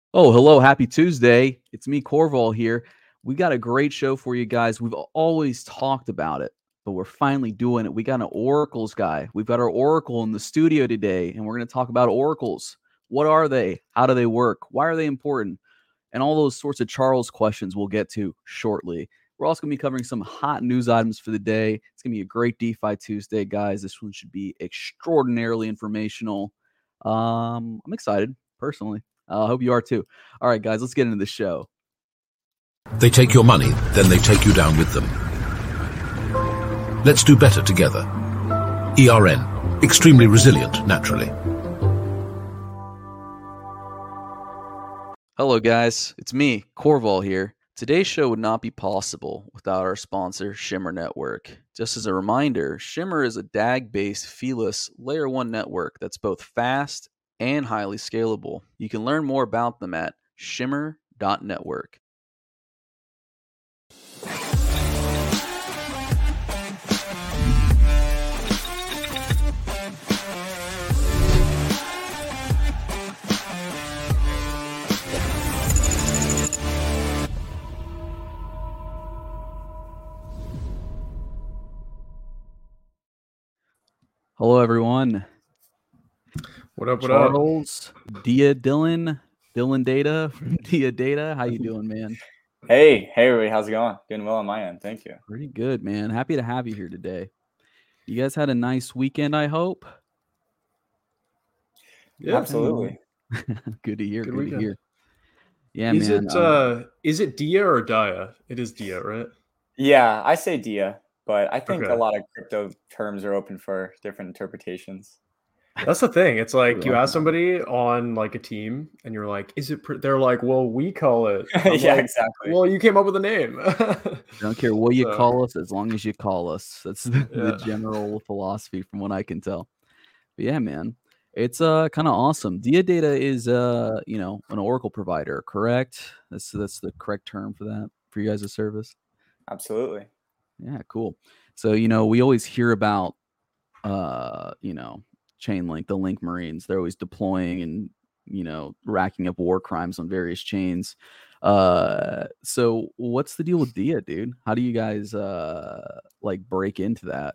Oh, hello. Happy Tuesday. It's me, Corval here. We got a great show for you guys. We've always talked about it, but we're finally doing it. We got an oracles guy. We've got our oracle in the studio today, and we're going to talk about oracles. What are they? How do they work? Why are they important? And all those sorts of Charles questions we'll get to shortly. We're also going to be covering some hot news items for the day. It's going to be a great DeFi Tuesday, guys. This one should be extraordinarily informational. I'm excited, personally. I hope you are too. All right, guys, let's get into the show. They take your money, then they take you down with them. Let's do better together. ERN, extremely resilient naturally. Hello, guys. It's me, Corval here. Today's show would not be possible without our sponsor, Shimmer Network. Just as a reminder, Shimmer is a DAG-based feeless Layer 1 network that's both fast and highly scalable. You can learn more about them at shimmer.network. Hello, everyone. What up, Charles, Dylan Data from Dia Data. How you doing, man? Hey, everybody. How's it going? Doing well on my end. Thank you. Pretty good, man. Happy to have you here today. You guys had a nice weekend, I hope. Yeah, absolutely. Good to hear. Good Good to weekend. hear. Yeah, Is man. Is it Dia or Dia? It is Dia, right? Yeah, I say Dia, but I think Okay. a lot of crypto terms are open for different interpretations. That's the thing. It's like you Right. ask somebody on like a team, and you're like, "Is it?" They're like, "Well, we call it." I'm Yeah, like, exactly. Well, you came up with a name. Don't care what you So, call us, as long as you call us. That's the Yeah. general philosophy from what I can tell. But yeah, man. It's kind of awesome. Dia Data is an Oracle provider, correct? That's the correct term for that for you guys' service. Absolutely. Yeah, cool. So, we always hear about Chainlink, the Link Marines. They're always deploying and, racking up war crimes on various chains. So what's the deal with Dia, dude? How do you guys break into that?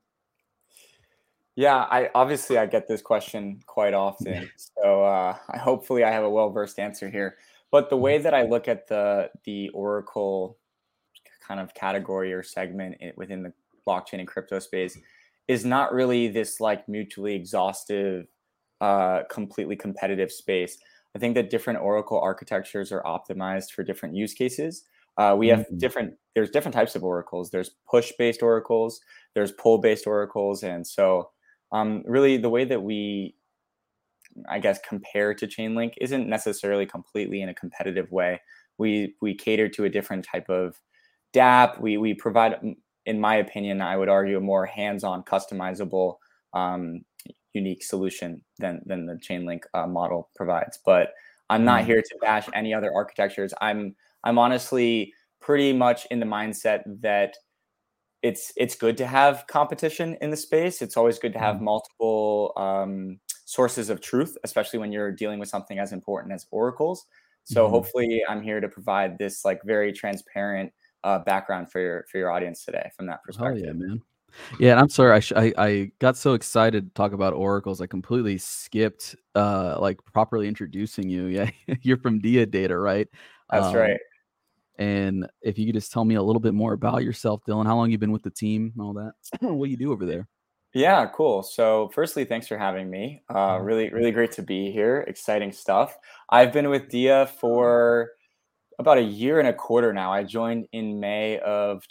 Yeah, I get this question quite often. So hopefully I have a well-versed answer here. But the way that I look at the Oracle kind of category or segment within the blockchain and crypto space is not really this like mutually exhaustive, completely competitive space. I think that different Oracle architectures are optimized for different use cases. We have there's different types of oracles. There's push-based oracles, there's pull-based oracles, and so really the way that we, I guess, compare to Chainlink isn't necessarily completely in a competitive way. We cater to a different type of dApp. We provide, in my opinion, I would argue, a more hands-on, customizable, unique solution than the Chainlink model provides. But I'm not here to bash any other architectures. I'm honestly pretty much in the mindset that it's good to have competition in the space. It's always good to have multiple sources of truth, especially when you're dealing with something as important as oracles. So hopefully I'm here to provide this like very transparent background for your audience today from that perspective. Oh yeah, man. Yeah, and I'm sorry. I got so excited to talk about oracles, I completely skipped properly introducing you. Yeah, you're from Dia Data, right? That's right. And if you could just tell me a little bit more about yourself, Dylan, how long you've been with the team and all that, what do you do over there? Yeah, cool. So firstly, thanks for having me. Really, really great to be here. Exciting stuff. I've been with Dia for about a year and a quarter now. I joined in May of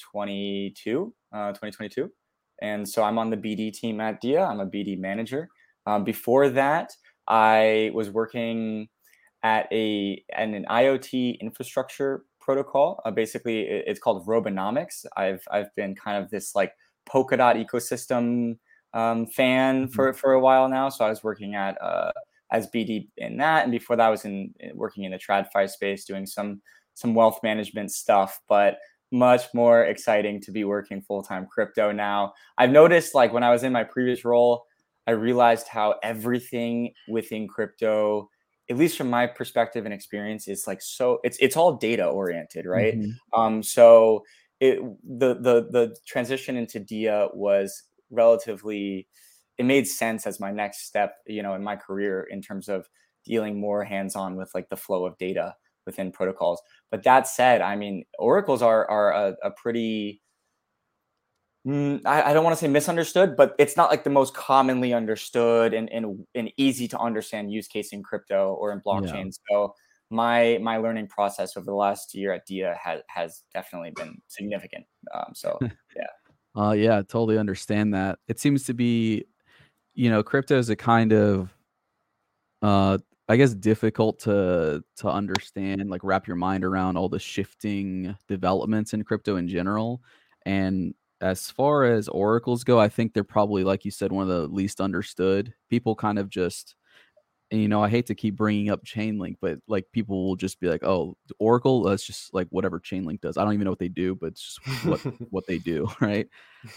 2022. And so I'm on the BD team at Dia. I'm a BD manager. Before that, I was working at an IoT infrastructure protocol. Basically, it's called Robonomics. I've been kind of this like Polkadot ecosystem fan for a while now. So I was working at as BD in that, and before that, I was working in the TradFi space, doing some wealth management stuff. But much more exciting to be working full-time crypto now. I've noticed, like, when I was in my previous role, I realized how everything within crypto at least from my perspective and experience, is like, so it's all data oriented, right? Hmm. So the transition into Dia was relatively, it made sense as my next step, in my career, in terms of dealing more hands-on with like the flow of data within protocols. But that said, I mean, oracles are a pretty, I don't want to say misunderstood, but it's not like the most commonly understood and easy to understand use case in crypto or in Yeah. blockchain. So my learning process over the last year at Dia has definitely been significant. So yeah. Yeah, I totally understand that. It seems to be, crypto is a kind of, uh, I guess, difficult to understand, like wrap your mind around all the shifting developments in crypto in general. And as far as oracles go, I think they're probably, like you said, one of the least understood. People kind of just, and, I hate to keep bringing up Chainlink, but like people will just be like, "Oh, Oracle, that's just like whatever Chainlink does." I don't even know what they do, but it's just what they do, right?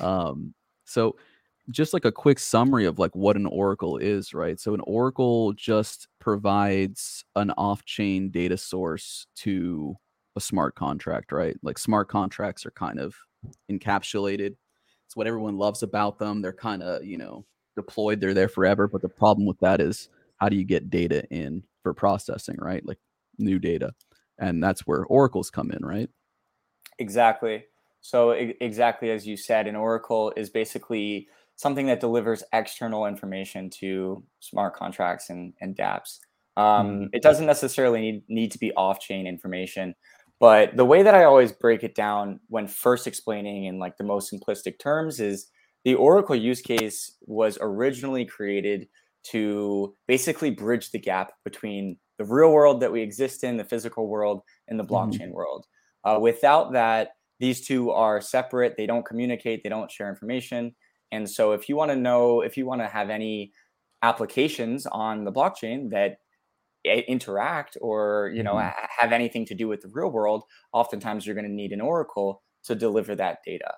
So just like a quick summary of like what an oracle is, right? So an oracle just provides an off-chain data source to a smart contract, right? Like smart contracts are kind of encapsulated. It's what everyone loves about them. They're kind of, deployed, they're there forever. But the problem with that is, how do you get data in for processing, right? Like new data. And that's where oracles come in, right? Exactly. So exactly as you said, an oracle is basically something that delivers external information to smart contracts and dApps. Mhm. It doesn't necessarily need to be off-chain information, but the way that I always break it down when first explaining in like the most simplistic terms is, the oracle use case was originally created to basically bridge the gap between the real world that we exist in, the physical world, and the Mhm. blockchain world. Without that, these two are separate. They don't communicate. They don't share information. And so, if you want to know, if you want to have any applications on the blockchain that interact, or Mhm. have anything to do with the real world, oftentimes you're going to need an oracle to deliver that data.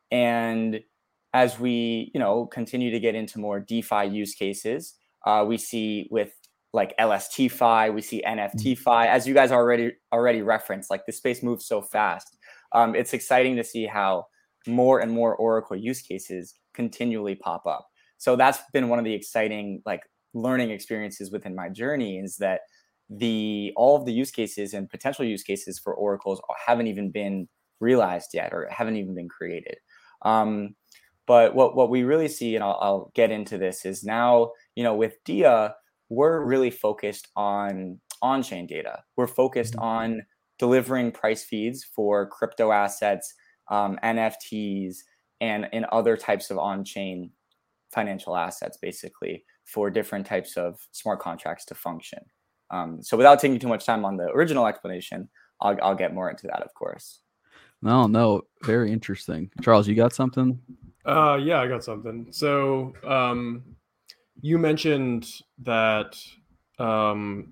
And as we continue to get into more DeFi use cases, we see with like LSTFi, we see Mhm. NFTFi, as you guys already referenced. Like, the space moves so fast. It's exciting to see how more and more oracle use cases continually pop up. So that's been one of the exciting like learning experiences within my journey, is that the all of the use cases and potential use cases for oracles haven't even been realized yet, or haven't even been created. Um, but what we really see, and I'll get into this, is now, with Dia, we're really focused on chain data. We're focused Mhm. on delivering price feeds for crypto assets, NFTs, and other types of on chain financial assets, basically, for different types of smart contracts to function. So without taking too much time on the original explanation, I'll get more into that, of course. No, no, very interesting. Charles, you got something? Yeah, I got something. So, you mentioned that um,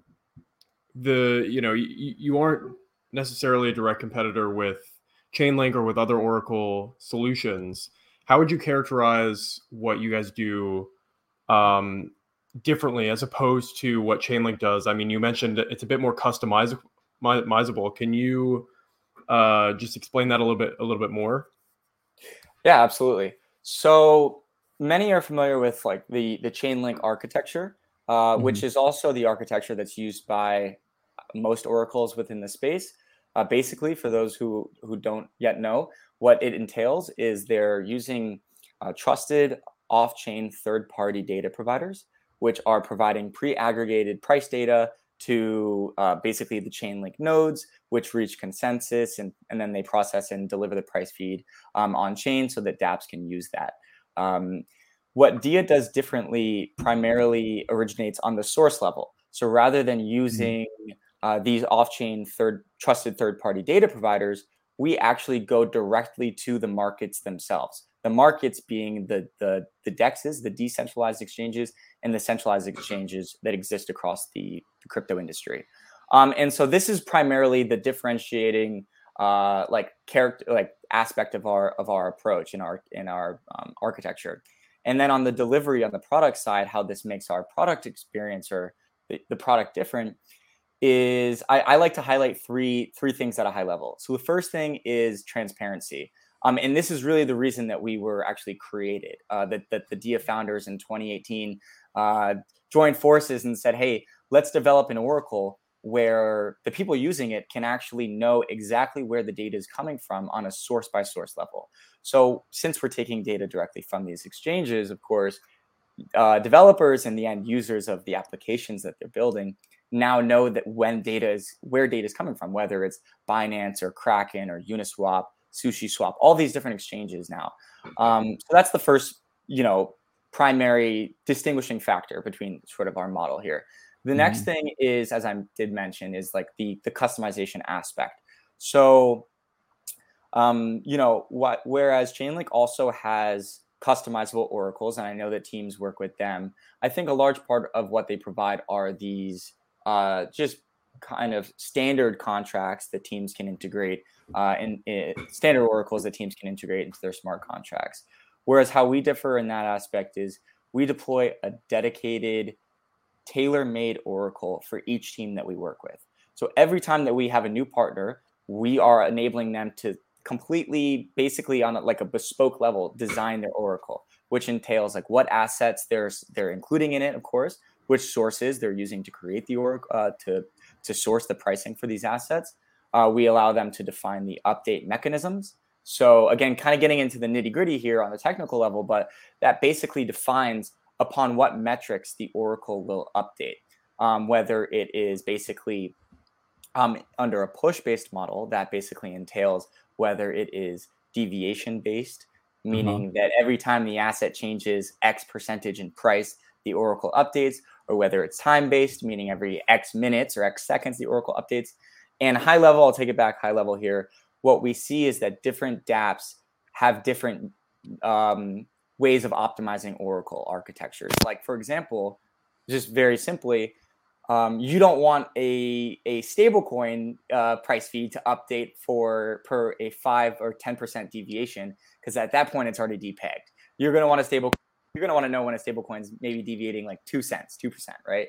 you aren't necessarily a direct competitor with Chainlink or with other Oracle solutions. How would you characterize what you guys do um, differently as opposed to what Chainlink does? I mean, you mentioned it's a bit more customizable. Can you just explain that a little bit more? Yeah, absolutely. So many are familiar with like the Chainlink architecture, which Mhm. is also the architecture that's used by most oracles within the space. Basically, for those who don't yet know, what it entails is they're using trusted off-chain third-party data providers, which are providing pre-aggregated price data to basically the Chainlink nodes, which reach consensus, and then they process and deliver the price feed on chain so that dApps can use that. Um, what Dia does differently primarily originates on the source level. So rather than Mhm. using these off-chain trusted third-party data providers, we actually go directly to the markets themselves. The markets being the dexes, the decentralized exchanges, and the centralized exchanges that exist across the crypto industry. And so this is primarily the differentiating like character, like aspect of our approach in our architecture. And then on the delivery, on the product side, how this makes our product experience, or the product different is I like to highlight three things at a high level. So the first thing is transparency. And this is really the reason that we were actually created, that the Dia founders in 2018 joined forces and said, hey, let's develop an Oracle where the people using it can actually know exactly where the data is coming from on a source by source level. So since we're taking data directly from these exchanges, of course, developers and the end users of the applications that they're building now know that where data is coming from, whether it's Binance or Kraken or Uniswap, SushiSwap, all these different exchanges now. So that's the first, primary distinguishing factor between sort of our model here. The next thing is, as I did mention, is like the customization aspect. So, whereas Chainlink also has customizable oracles, and I know that teams work with them, I think a large part of what they provide are these just kind of standard contracts that teams can integrate, and standard oracles that teams can integrate into their smart contracts. Whereas how we differ in that aspect is we deploy a dedicated, tailor-made oracle for each team that we work with. So every time that we have a new partner, we are enabling them to completely, basically on a bespoke level, design their oracle, which entails like what assets they're including in it, of course, which sources they're using to create the oracle, to source the pricing for these assets. We allow them to define the update mechanisms. So again, kind of getting into the nitty gritty here on the technical level, but that basically defines upon what metrics the oracle will update, whether it is basically under a push-based model that basically entails whether it is deviation-based, meaning that every time the asset changes X percentage in price, the oracle updates, or whether it's time-based, meaning every X minutes or X seconds, the oracle updates. And high level, I'll take it back high level here. What we see is that different dApps have different ways of optimizing oracle architectures. Like, for example, just very simply, you don't want a stablecoin price feed to update per a 5 or 10% deviation, because at that point it's already depegged. You're going to want to know when a stablecoin is maybe deviating like 2 cents, 2%, right?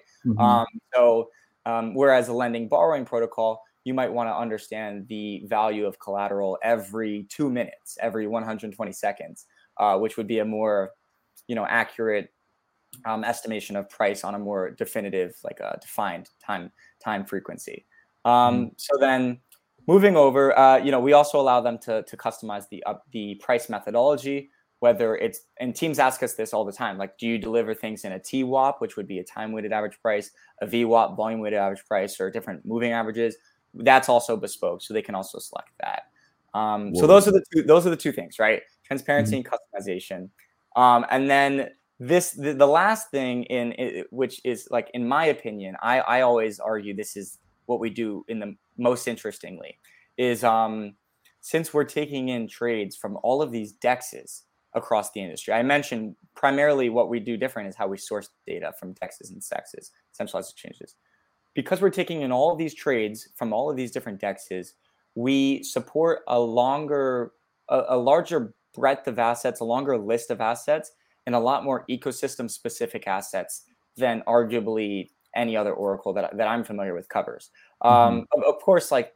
Whereas a lending borrowing protocol, you might want to understand the value of collateral every 2 minutes, every 120 seconds, which would be a more, accurate estimation of price on a more definitive, like a defined time frequency. So then moving over, we also allow them to customize the price methodology, whether it's, and teams ask us this all the time, like, do you deliver things in a TWAP, which would be a time-weighted average price, a VWAP, volume-weighted average price, or different moving averages? That's also bespoke, so they can also select that. So those are the two things, right? Transparency and customization. And then the last thing which is, like, in my opinion, I always argue this is what we do in the most interestingly, is since we're taking in trades from all of these DEXs across the industry. I mentioned primarily what we do different is how we source data from DEXs and SEXs, centralized exchanges. Because we're taking in all of these trades from all of these different DEXs, we support a larger breadth of assets, a longer list of assets, and a lot more ecosystem-specific assets than arguably any other oracle that I'm familiar with covers. Of course, like,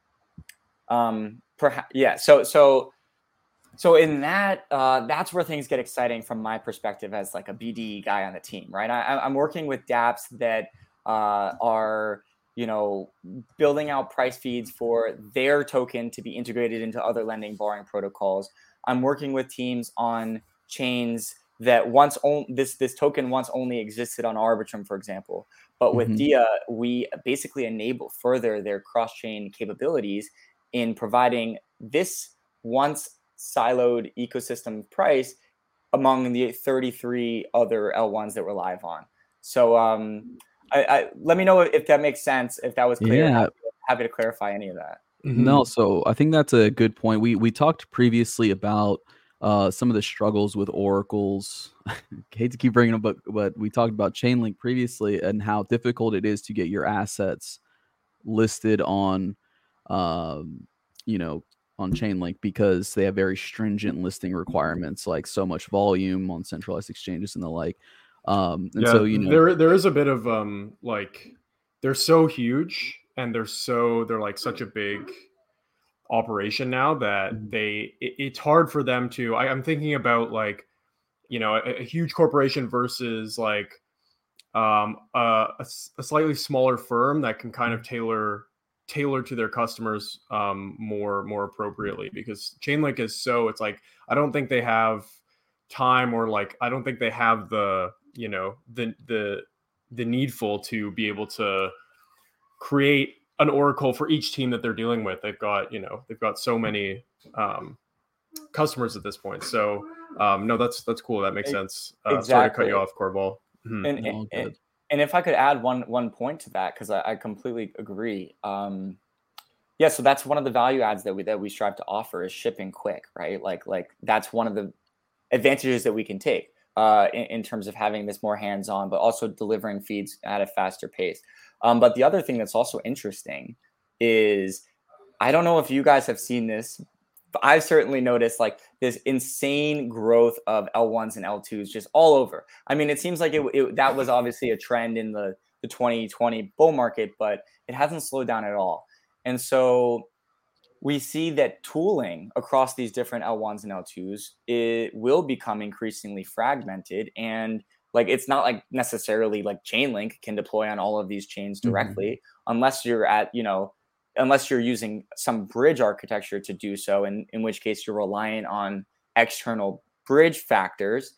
perhaps, yeah. So in that, that's where things get exciting from my perspective as like a BD guy on the team, right? I'm working with dApps that are, building out price feeds for their token to be integrated into other lending borrowing protocols. I'm working with teams on chains that this token once only existed on Arbitrum, for example. But with Dia, we basically enable further their cross-chain capabilities in providing this once siloed ecosystem price among the 33 other L1s that we're live on. So let me know if that makes sense, if that was clear. Yeah. Happy to clarify any of that. No, so I think that's a good point. We talked previously about some of the struggles with oracles. I hate to keep bringing them, but we talked about Chainlink previously and how difficult it is to get your assets listed on, on Chainlink, because they have very stringent listing requirements, like so much volume on centralized exchanges and the like. And so, you know, there is a bit of like they're so huge and they're like such a big operation now that it's hard for them to. I'm thinking about like, you know, a huge corporation versus like a slightly smaller firm that can kind of tailor to their customers more appropriately, because Chainlink is so, it's like I don't think they have time, or like I don't think they have the, you know, the needful to be able to create an oracle for each team that they're dealing with. They've got, you know, they've got so many customers at this point. So no, that's cool. That makes sense. Exactly. Sorry to cut you off, Corval. And if I could add one point to that, because I completely agree. Yeah, so that's one of the value adds that we strive to offer is shipping quick, right? Like that's one of the advantages that we can take in terms of having this more hands-on, but also delivering feeds at a faster pace. But the other thing that's also interesting is, I don't know if you guys have seen this, but I've certainly noticed like this insane growth of L1s and L2s just all over. I mean, it seems like that was obviously a trend in the 2020 bull market, but it hasn't slowed down at all. And so we see that tooling across these different L1s and L2s, it will become increasingly fragmented. And like, it's not like necessarily like Chainlink can deploy on all of these chains directly, unless you're at, you know, unless you're using some bridge architecture to do so, in which case you're reliant on external bridge factors.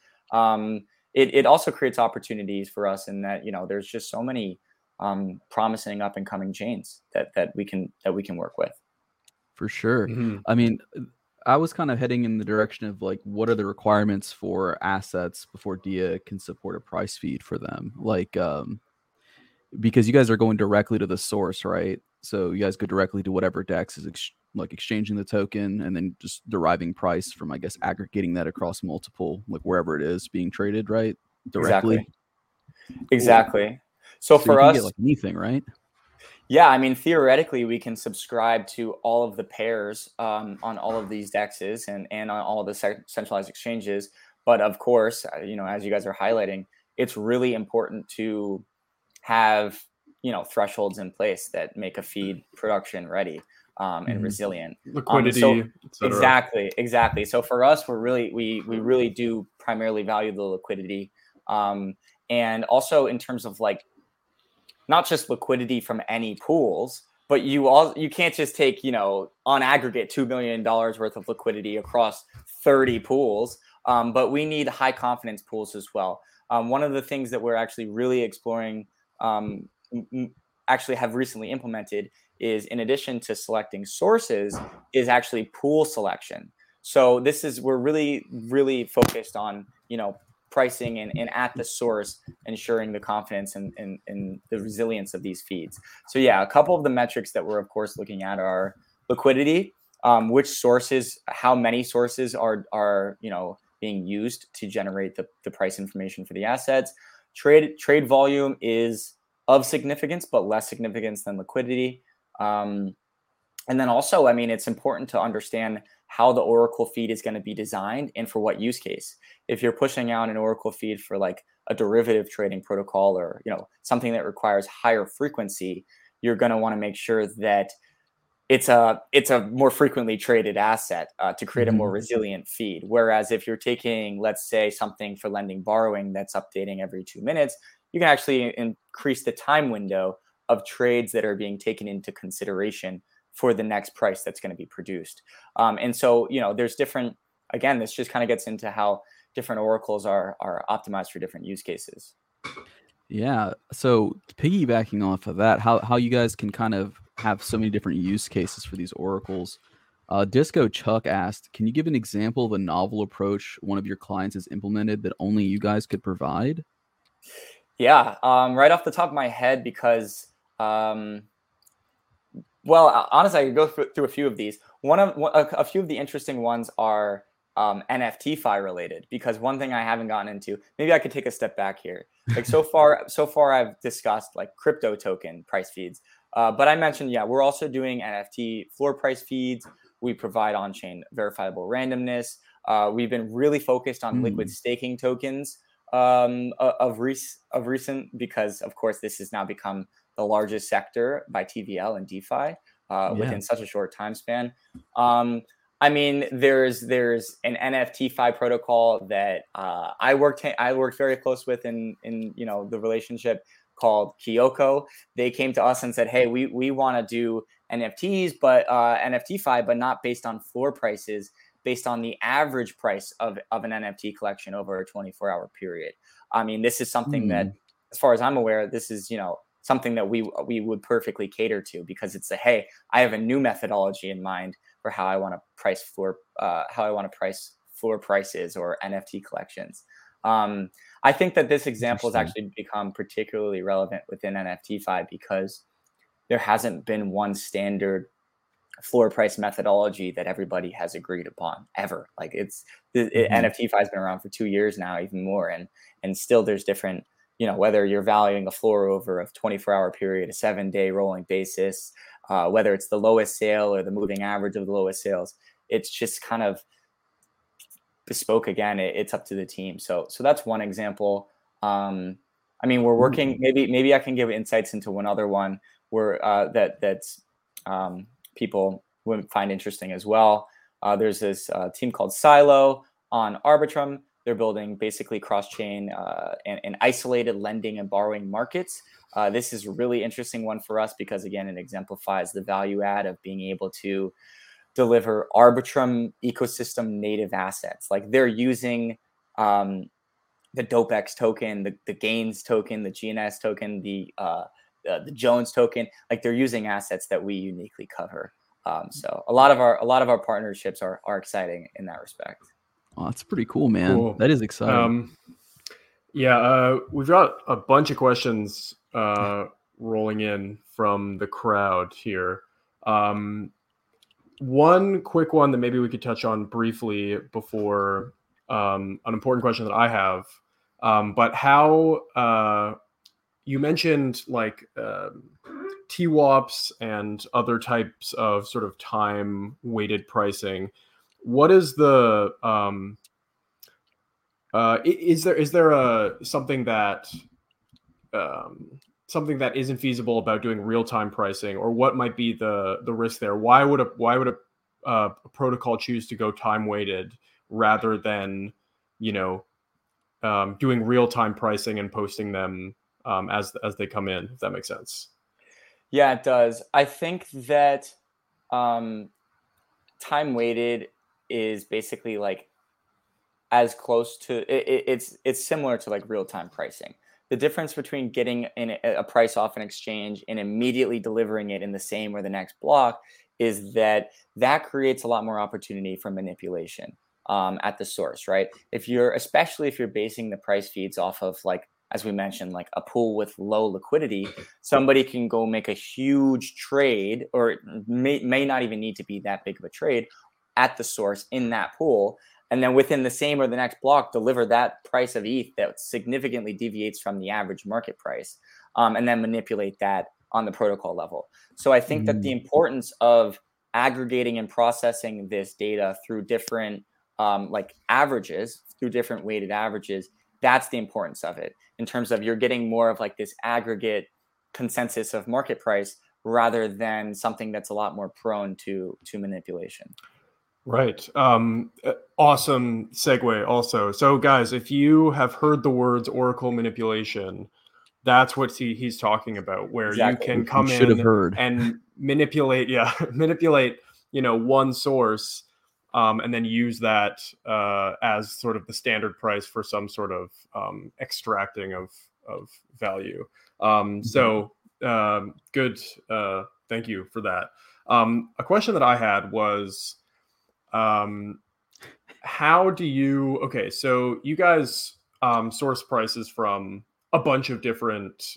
It also creates opportunities for us in that, you know, there's just so many promising up and coming chains that we can work with. For sure. I mean, I was kind of heading in the direction of like, what are the requirements for assets before DIA can support a price feed for them? Like, because you guys are going directly to the source, right? So you guys go directly to whatever DEX is like exchanging the token and then just deriving price from, I guess, aggregating that across multiple, like wherever it is being traded, right? Directly. Exactly. So for you can us, get like anything, right? Yeah, I mean, theoretically, we can subscribe to all of the pairs on all of these DEXs and on all of the centralized exchanges. But of course, you know, as you guys are highlighting, it's really important to have, you know, thresholds in place that make a feed production ready and resilient. Liquidity, exactly. So for us, we really do primarily value the liquidity, and also in terms of like, not just liquidity from any pools, but you can't just take, you know, on aggregate $2 million worth of liquidity across 30 pools. But we need high confidence pools as well. One of the things that we're actually really exploring, actually have recently implemented, is in addition to selecting sources, is actually pool selection. So we're really, really focused on, you know, pricing and at the source, ensuring the confidence and the resilience of these feeds. So yeah, a couple of the metrics that we're of course looking at are liquidity, which sources, how many sources are you know, being used to generate the price information for the assets. Trade volume is of significance, but less significance than liquidity. And then also, I mean, it's important to understand how the Oracle feed is going to be designed and for what use case. If you're pushing out an Oracle feed for like a derivative trading protocol, or, you know, something that requires higher frequency, you're going to want to make sure that it's a more frequently traded asset to create a more resilient feed. Whereas if you're taking, let's say, something for lending borrowing that's updating every 2 minutes, you can actually increase the time window of trades that are being taken into consideration for the next price that's going to be produced. And so, you know, there's different, again, this just kind of gets into how different oracles are optimized for different use cases. Yeah. So piggybacking off of that, how you guys can kind of have so many different use cases for these oracles. Disco Chuck asked, can you give an example of a novel approach one of your clients has implemented that only you guys could provide? Yeah, right off the top of my head, because well, honestly, I could go through a few of these. A few of the interesting ones are NFTFi related, because one thing I haven't gotten into, maybe I could take a step back here. Like so far I've discussed like crypto token price feeds, but I mentioned, yeah, we're also doing NFT floor price feeds. We provide on-chain verifiable randomness. We've been really focused on liquid staking tokens of recent, because of course this has now become the largest sector by TVL and DeFi within such a short time span. I mean, there's an NFTFi protocol that I worked very close with in the relationship, called Kyoko. They came to us and said, hey, we want to do NFTs, but NFTFi, but not based on floor prices, based on the average price of an NFT collection over a 24-hour period. I mean, this is something that, as far as I'm aware, this is, something that we would perfectly cater to, because it's hey, I have a new methodology in mind for how I want to price floor prices or NFT collections. I think that this example has actually become particularly relevant within NFTFi because there hasn't been one standard floor price methodology that everybody has agreed upon ever. Like NFTFi has been around for 2 years now, even more, and still there's different, whether you're valuing a floor over a 24-hour period, a 7-day rolling basis, whether it's the lowest sale or the moving average of the lowest sales, it's just kind of bespoke. Again, it's up to the team. So that's one example. I mean, we're working. Maybe I can give insights into one other one where that's people would find interesting as well. There's this team called Silo on Arbitrum. They're building basically cross-chain and isolated lending and borrowing markets. This is a really interesting one for us because, again, it exemplifies the value add of being able to deliver Arbitrum ecosystem native assets. Like they're using the DopeX token, the Gains token, the GNS token, the Jones token. Like they're using assets that we uniquely cover. So a lot of our partnerships are exciting in that respect. Oh, that's pretty cool, man. Cool. That is exciting. We've got a bunch of questions rolling in from the crowd here. One quick one that maybe we could touch on briefly before an important question that I have. But how you mentioned like TWAPs and other types of sort of time weighted pricing. What is the is there something that isn't feasible about doing real time pricing, or what might be the risk there? Why would a protocol choose to go time weighted rather than doing real time pricing and posting them as they come in? If that makes sense. Yeah, it does. I think that time weighted is basically like as close to it's similar to like real time pricing. The difference between getting a price off an exchange and immediately delivering it in the same or the next block is that creates a lot more opportunity for manipulation at the source, right? Especially if you're basing the price feeds off of, like, as we mentioned, like a pool with low liquidity, somebody can go make a huge trade, or it may not even need to be that big of a trade at the source in that pool. And then within the same or the next block, deliver that price of ETH that significantly deviates from the average market price, and then manipulate that on the protocol level. So I think that the importance of aggregating and processing this data through different averages, through different weighted averages, that's the importance of it, in terms of you're getting more of like this aggregate consensus of market price rather than something that's a lot more prone to manipulation. Right. Awesome segue also. So guys, if you have heard the words Oracle manipulation, that's what he's talking about, where exactly. You can come in and manipulate one source, and then use that as sort of the standard price for some sort of extracting of value. So good. Thank you for that. A question that I had was, how do you, so you guys source prices from a bunch of different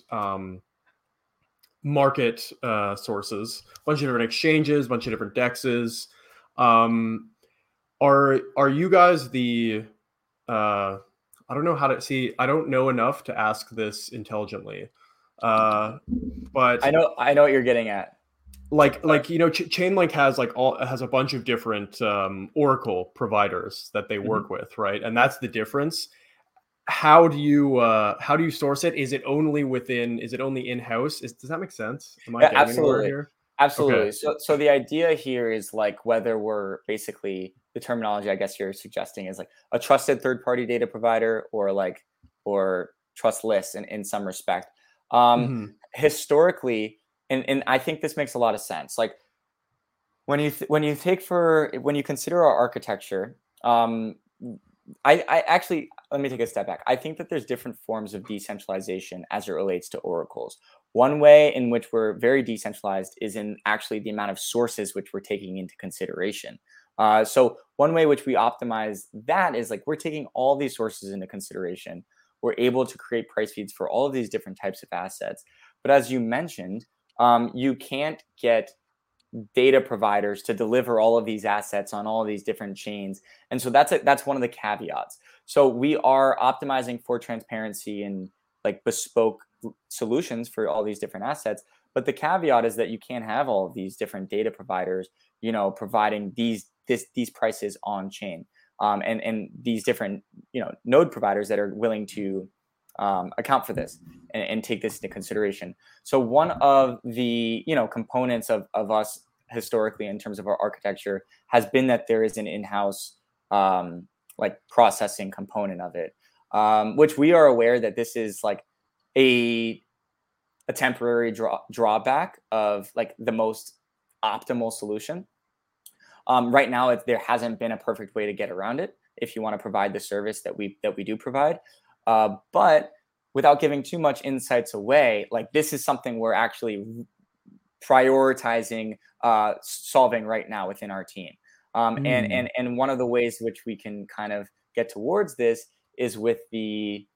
market sources, a bunch of different exchanges, a bunch of different dexes. Are you guys the I don't know how to see, I don't know enough to ask this intelligently, but I know what you're getting at. Chainlink has has a bunch of different Oracle providers that they work with, right? And that's the difference. how do you source it? Is it only in-house? Does that make sense? Am I Yeah, getting anywhere absolutely. here? Absolutely. Okay. So the idea here is like whether we're basically the terminology I guess you're suggesting is like a trusted third party data provider or trustless in some respect. Um, Mhm. Historically, and I think this makes a lot of sense. Like when you consider our architecture, I actually let me take a step back. I think that there's different forms of decentralization as it relates to oracles. One way in which we're very decentralized is in actually the amount of sources which we're taking into consideration. So one way which we optimize that is like we're taking all these sources into consideration. We're able to create price feeds for all of these different types of assets. But as you mentioned, you can't get data providers to deliver all of these assets on all of these different chains. And so that's one of the caveats. So we are optimizing for transparency and like bespoke solutions for all these different assets. But the caveat is that you can't have all of these different data providers, providing these prices on chain, and these different node providers that are willing to account for this and take this into consideration. So one of the components of us historically in terms of our architecture has been that there is an in-house like processing component of it, which we are aware that this is like a temporary drawback of like the most optimal solution. Right now, there hasn't been a perfect way to get around it if you want to provide the service that we do provide. But without giving too much insights away, like this is something we're actually prioritizing solving right now within our team. And one of the ways which we can kind of get towards this is with the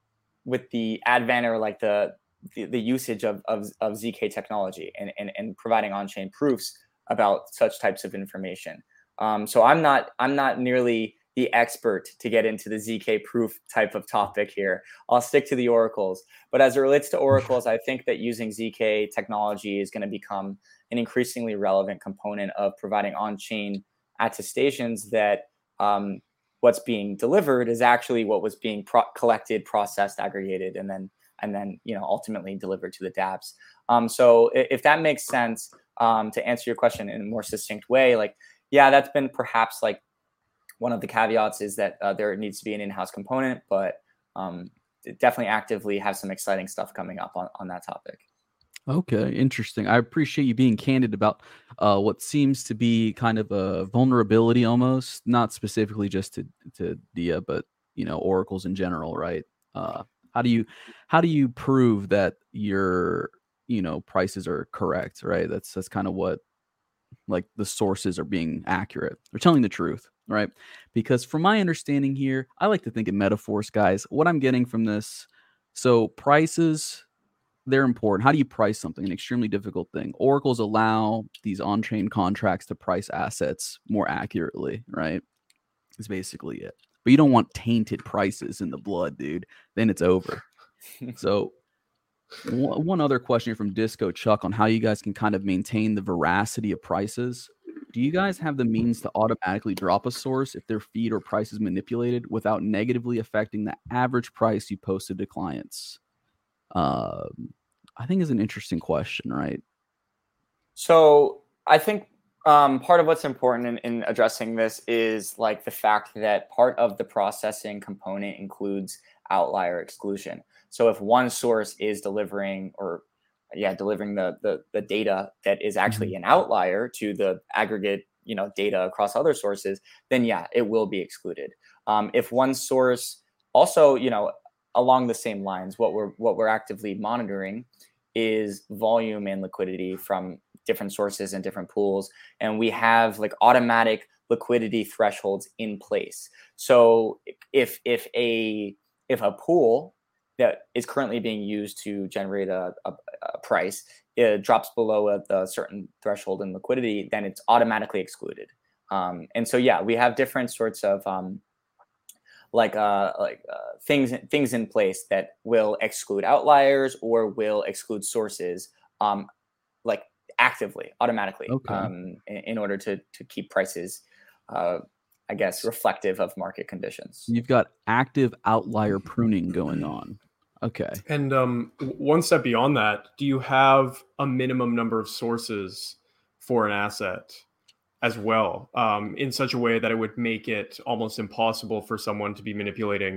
advent or like the usage of ZK technology and providing on-chain proofs about such types of information. So I'm not nearly the expert to get into the ZK proof type of topic here. I'll stick to the oracles. But as it relates to oracles, I think that using ZK technology is going to become an increasingly relevant component of providing on-chain attestations that what's being delivered is actually what was being collected, processed, aggregated, and then ultimately delivered to the dApps. So if that makes sense, to answer your question in a more succinct way, like yeah, that's been perhaps like one of the caveats is that there needs to be an in-house component, but definitely actively have some exciting stuff coming up on that topic. Okay, interesting. I appreciate you being candid about what seems to be kind of a vulnerability, almost not specifically just to Dia, but oracles in general, right? How do you prove that your prices are correct, right? That's kind of what, like, the sources are being accurate. They're telling the truth, right? Because from my understanding here, I like to think in metaphors, guys. What I'm getting from this, so prices, they're important. How do you price something? An extremely difficult thing. Oracles allow these on-chain contracts to price assets more accurately, right? Is basically it. But you don't want tainted prices in the blood, dude. Then it's over. So one other question here from Disco Chuck on how you guys can kind of maintain the veracity of prices. Do you guys have the means to automatically drop a source if their feed or price is manipulated without negatively affecting the average price you posted to clients? I think is an interesting question, right? So I think part of what's important in addressing this is like the fact that part of the processing component includes outlier exclusion. So if one source is delivering the data that is actually an outlier to the aggregate data across other sources, then yeah, it will be excluded. If one source also along the same lines, what we're actively monitoring is volume and liquidity from different sources and different pools, and we have like automatic liquidity thresholds in place. So if a pool that is currently being used to generate a price drops below a certain threshold in liquidity, then it's automatically excluded. And so yeah, we have different sorts of things in place that will exclude outliers or will exclude sources actively, automatically, Okay. in order to keep prices I guess, reflective of market conditions. You've got active outlier pruning going on. Okay. And one step beyond that, do you have a minimum number of sources for an asset as well, in such a way that it would make it almost impossible for someone to be manipulating,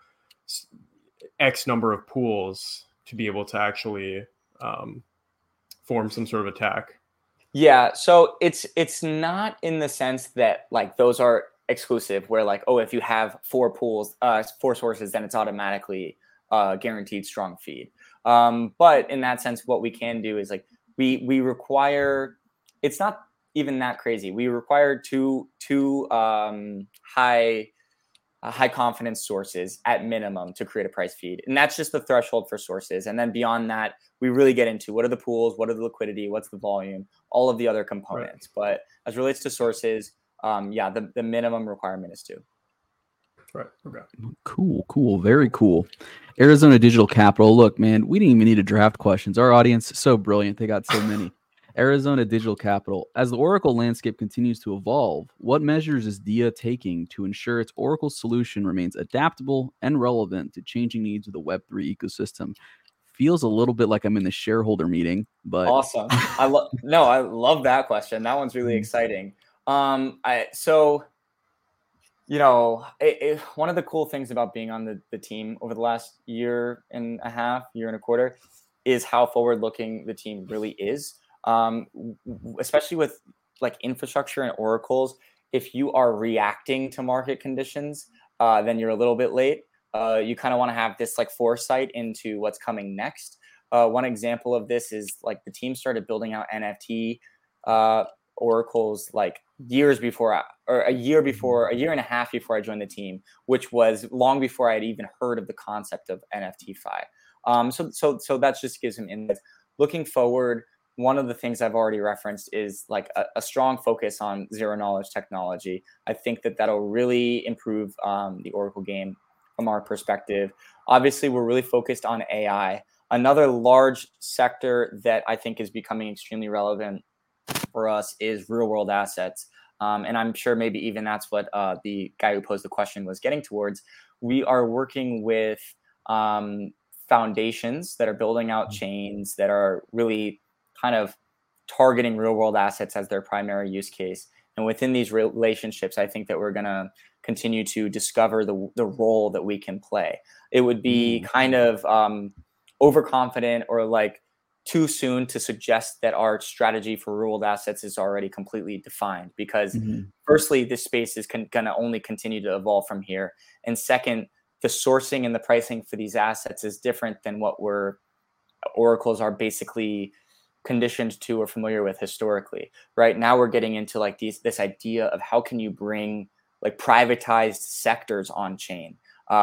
X number of pools to be able to actually form some sort of attack? Yeah, so it's not in the sense that like those are exclusive, where like, oh, if you have 4 pools, 4 sources, then it's automatically guaranteed strong feed. But in that sense, what we can do is like we require, it's not even that crazy. We require two high confidence sources at minimum to create a price feed, and that's just the threshold for sources. And then beyond that, we really get into what are the pools, what are the liquidity, what's the volume, all of the other components. Right. But as relates to sources, the minimum requirement is 2. Right. Okay. Cool. Very cool. Arizona Digital Capital. Look, man, we didn't even need to draft questions. Our audience is so brilliant. They got so many. Arizona Digital Capital. As the Oracle landscape continues to evolve, what measures is DIA taking to ensure its Oracle solution remains adaptable and relevant to changing needs of the Web3 ecosystem? Feels a little bit like I'm in the shareholder meeting, but awesome. I love that question. That one's really exciting. One of the cool things about being on the team over the last year and a quarter, is how forward-looking the team really is. Especially with like infrastructure and oracles, if you are reacting to market conditions, then you're a little bit late. You kind of want to have this like foresight into what's coming next. One example of this is like the team started building out NFT oracles like a year and a half before I joined the team, which was long before I had even heard of the concept of NFTFi. So that just gives him insights. Looking forward, one of the things I've already referenced is like a strong focus on zero knowledge technology. I think that that'll really improve the Oracle game from our perspective. Obviously, we're really focused on AI. Another large sector that I think is becoming extremely relevant for us is real world assets. And I'm sure maybe even that's what the guy who posed the question was getting towards. We are working with foundations that are building out chains that are really kind of targeting real world assets as their primary use case. And within these relationships, I think that we're going to continue to discover the role that we can play. It would be kind of overconfident or like too soon to suggest that our strategy for real world assets is already completely defined, because firstly, this space is going to only continue to evolve from here. And second, the sourcing and the pricing for these assets is different than what oracles are basically conditioned to or familiar with historically. Right now we're getting into like this idea of how can you bring like privatized sectors on chain,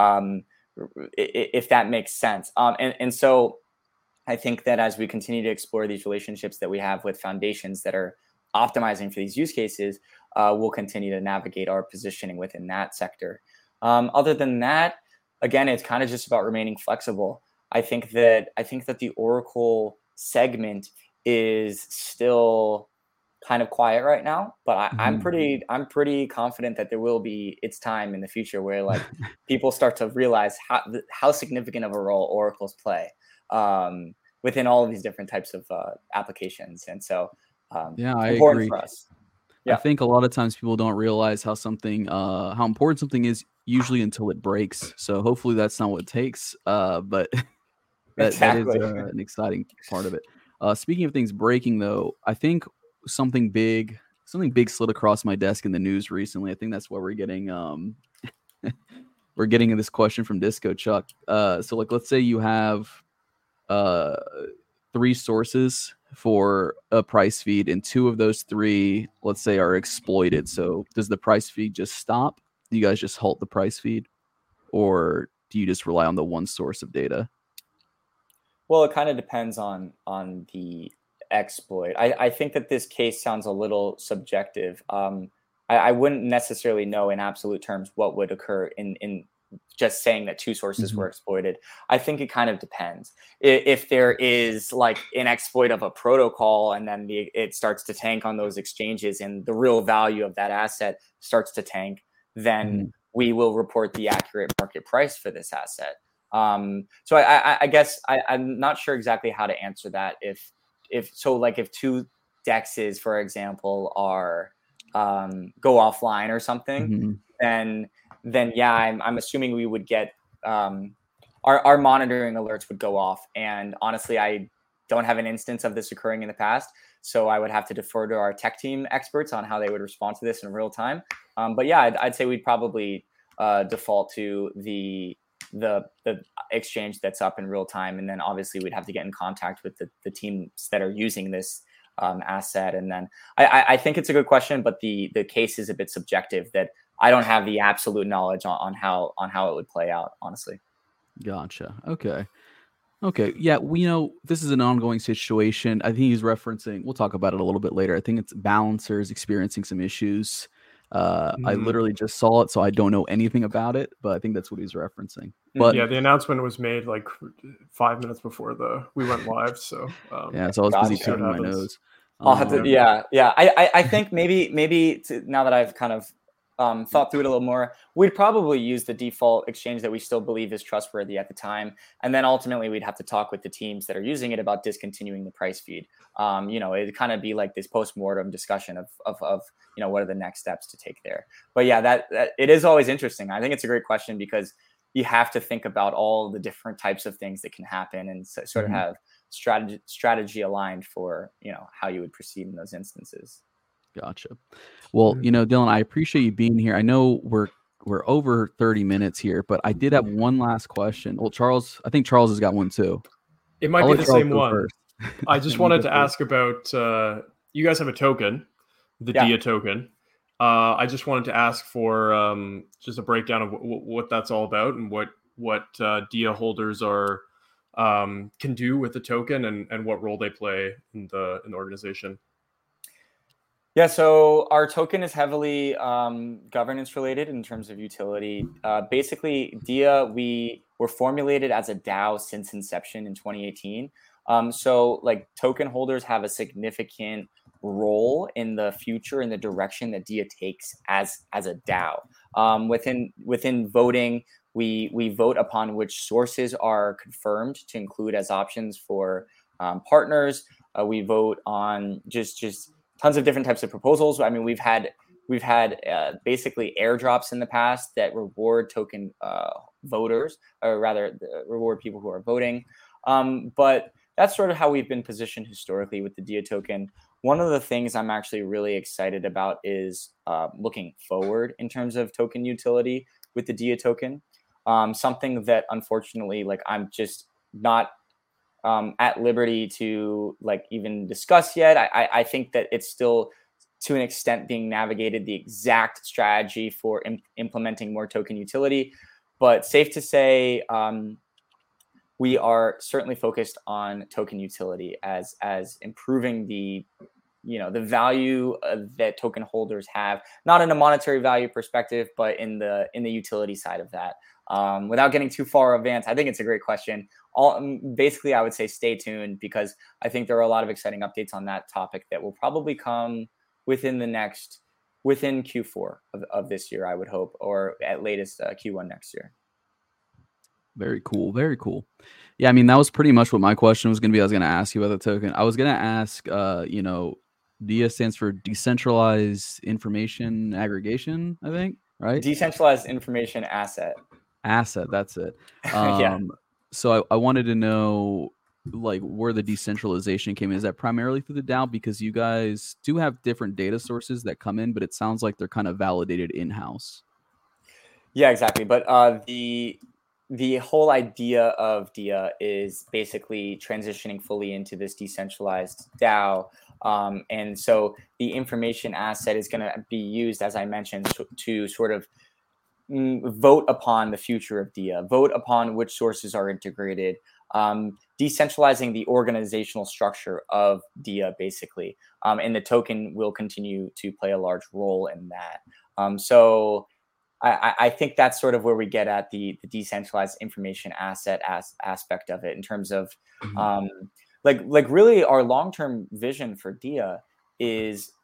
if that makes sense. And so I think that as we continue to explore these relationships that we have with foundations that are optimizing for these use cases, we'll continue to navigate our positioning within that sector. Other than that, again, it's kind of just about remaining flexible. I think that the Oracle segment is still kind of quiet right now, but I'm pretty confident that there will be its time in the future where like people start to realize how significant of a role oracles play within all of these different types of applications. And so I important agree. For us. Yeah. I think a lot of times people don't realize how important something is usually until it breaks. So hopefully that's not what it takes. But that is an exciting part of it. Speaking of things breaking, though, I think something big slid across my desk in the news recently. I think that's why we're getting this question from Disco Chuck. So like, let's say you have 3 sources for a price feed, and 2 of those 3, let's say, are exploited. So does the price feed just stop? Do you guys just halt the price feed, or do you just rely on the one source of data? Well, it kind of depends on the exploit. I think that this case sounds a little subjective. I wouldn't necessarily know in absolute terms what would occur in just saying that 2 sources were exploited. I think it kind of depends. If there is like an exploit of a protocol and then it starts to tank on those exchanges and the real value of that asset starts to tank, then we will report the accurate market price for this asset. So I guess I'm not sure exactly how to answer that. If two dexes, for example, are go offline or something, then yeah, I'm assuming we would get our monitoring alerts would go off. And honestly, I don't have an instance of this occurring in the past, so I would have to defer to our tech team experts on how they would respond to this in real time. But yeah, I'd say we'd probably default to the exchange that's up in real time, and then obviously we'd have to get in contact with the teams that are using this asset. And then I think it's a good question, but the case is a bit subjective. That I don't have the absolute knowledge on how it would play out, honestly. Gotcha. Okay. Yeah, we know this is an ongoing situation. I think he's referencing, we'll talk about it a little bit later. I think it's Balancers experiencing some issues. I literally just saw it, so I don't know anything about it, but I think that's what he's referencing. But yeah, the announcement was made like 5 minutes before we went live. So yeah, so I was busy picking my nose. I'll have to, yeah. I think maybe now that I've kind of thought through it a little more, we'd probably use the default exchange that we still believe is trustworthy at the time, and then ultimately we'd have to talk with the teams that are using it about discontinuing the price feed. It'd kind of be like this post-mortem discussion of what are the next steps to take there. But yeah, that it is always interesting. I think it's a great question because you have to think about all the different types of things that can happen and sort of have strategy aligned for how you would proceed in those instances. Gotcha. Well, Dylan, I appreciate you being here. I know we're over 30 minutes here, but I did have one last question. Well, I think Charles has got one too. It might be the same one. I just wanted to ask about, you guys have a token, the DIA token. I just wanted to ask for just a breakdown of what that's all about and what DIA holders can do with the token and what role they play in the organization. Yeah, so our token is heavily governance related in terms of utility. Basically, DIA, we were formulated as a DAO since inception in 2018. So like token holders have a significant role in the future, in the direction that DIA takes as a DAO. Within voting, we vote upon which sources are confirmed to include as options for partners. We vote on just tons of different types of proposals. I mean, we've had basically airdrops in the past that reward token voters, or rather reward people who are voting. But that's sort of how we've been positioned historically with the DIA token. One of the things I'm actually really excited about is looking forward in terms of token utility with the DIA token. Something that unfortunately, I'm just not at liberty to even discuss yet. I think that it's still to an extent being navigated, the exact strategy for implementing more token utility. But safe to say, we are certainly focused on token utility as improving the value that token holders have, not in a monetary value perspective, but in the utility side of that. Without getting too far advanced, I think it's a great question. Basically, I would say stay tuned because I think there are a lot of exciting updates on that topic that will probably come within Q4 of this year, I would hope, or at latest Q1 next year. Very cool. Very cool. Yeah, I mean, that was pretty much what my question was going to be. I was going to ask you about the token. I was going to ask, DIA stands for Decentralized Information Aggregation, I think, right? Decentralized Information Asset. That's it. Yeah. So I wanted to know, where the decentralization came in. Is that primarily through the DAO? Because you guys do have different data sources that come in, but it sounds like they're kind of validated in-house. Yeah, exactly. But the whole idea of DIA is basically transitioning fully into this decentralized DAO. And so the information asset is going to be used, as I mentioned, to sort of vote upon the future of DIA, vote upon which sources are integrated, decentralizing the organizational structure of DIA, basically. And the token will continue to play a large role in that. So I think that's sort of where we get at the decentralized information asset aspect of it in terms of really our long-term vision for DIA is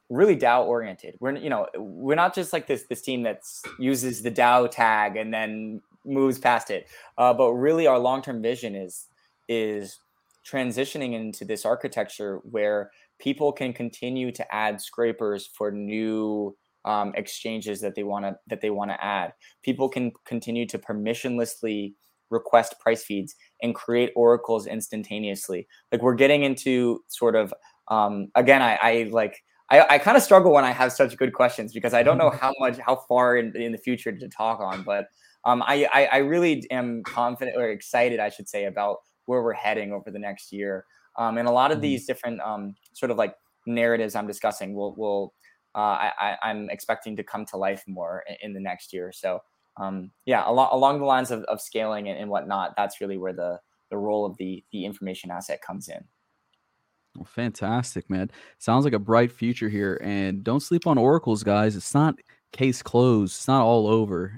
really DAO oriented. We're not just like this team that uses the DAO tag and then moves past it. But really our long-term vision is transitioning into this architecture where people can continue to add scrapers for new exchanges that they want to add. People can continue to permissionlessly request price feeds and create oracles instantaneously. Like we're getting into sort of again, I kind of struggle when I have such good questions because I don't know how far in the future to talk on, but I really am confident or excited, I should say, about where we're heading over the next year. And a lot of these different sort of like narratives I'm discussing I'm expecting to come to life more in the next year. So along the lines of scaling and whatnot, that's really where the role of the information asset comes in. Well, fantastic, man. Sounds like a bright future here. And don't sleep on oracles, guys. It's not case closed. It's not all over.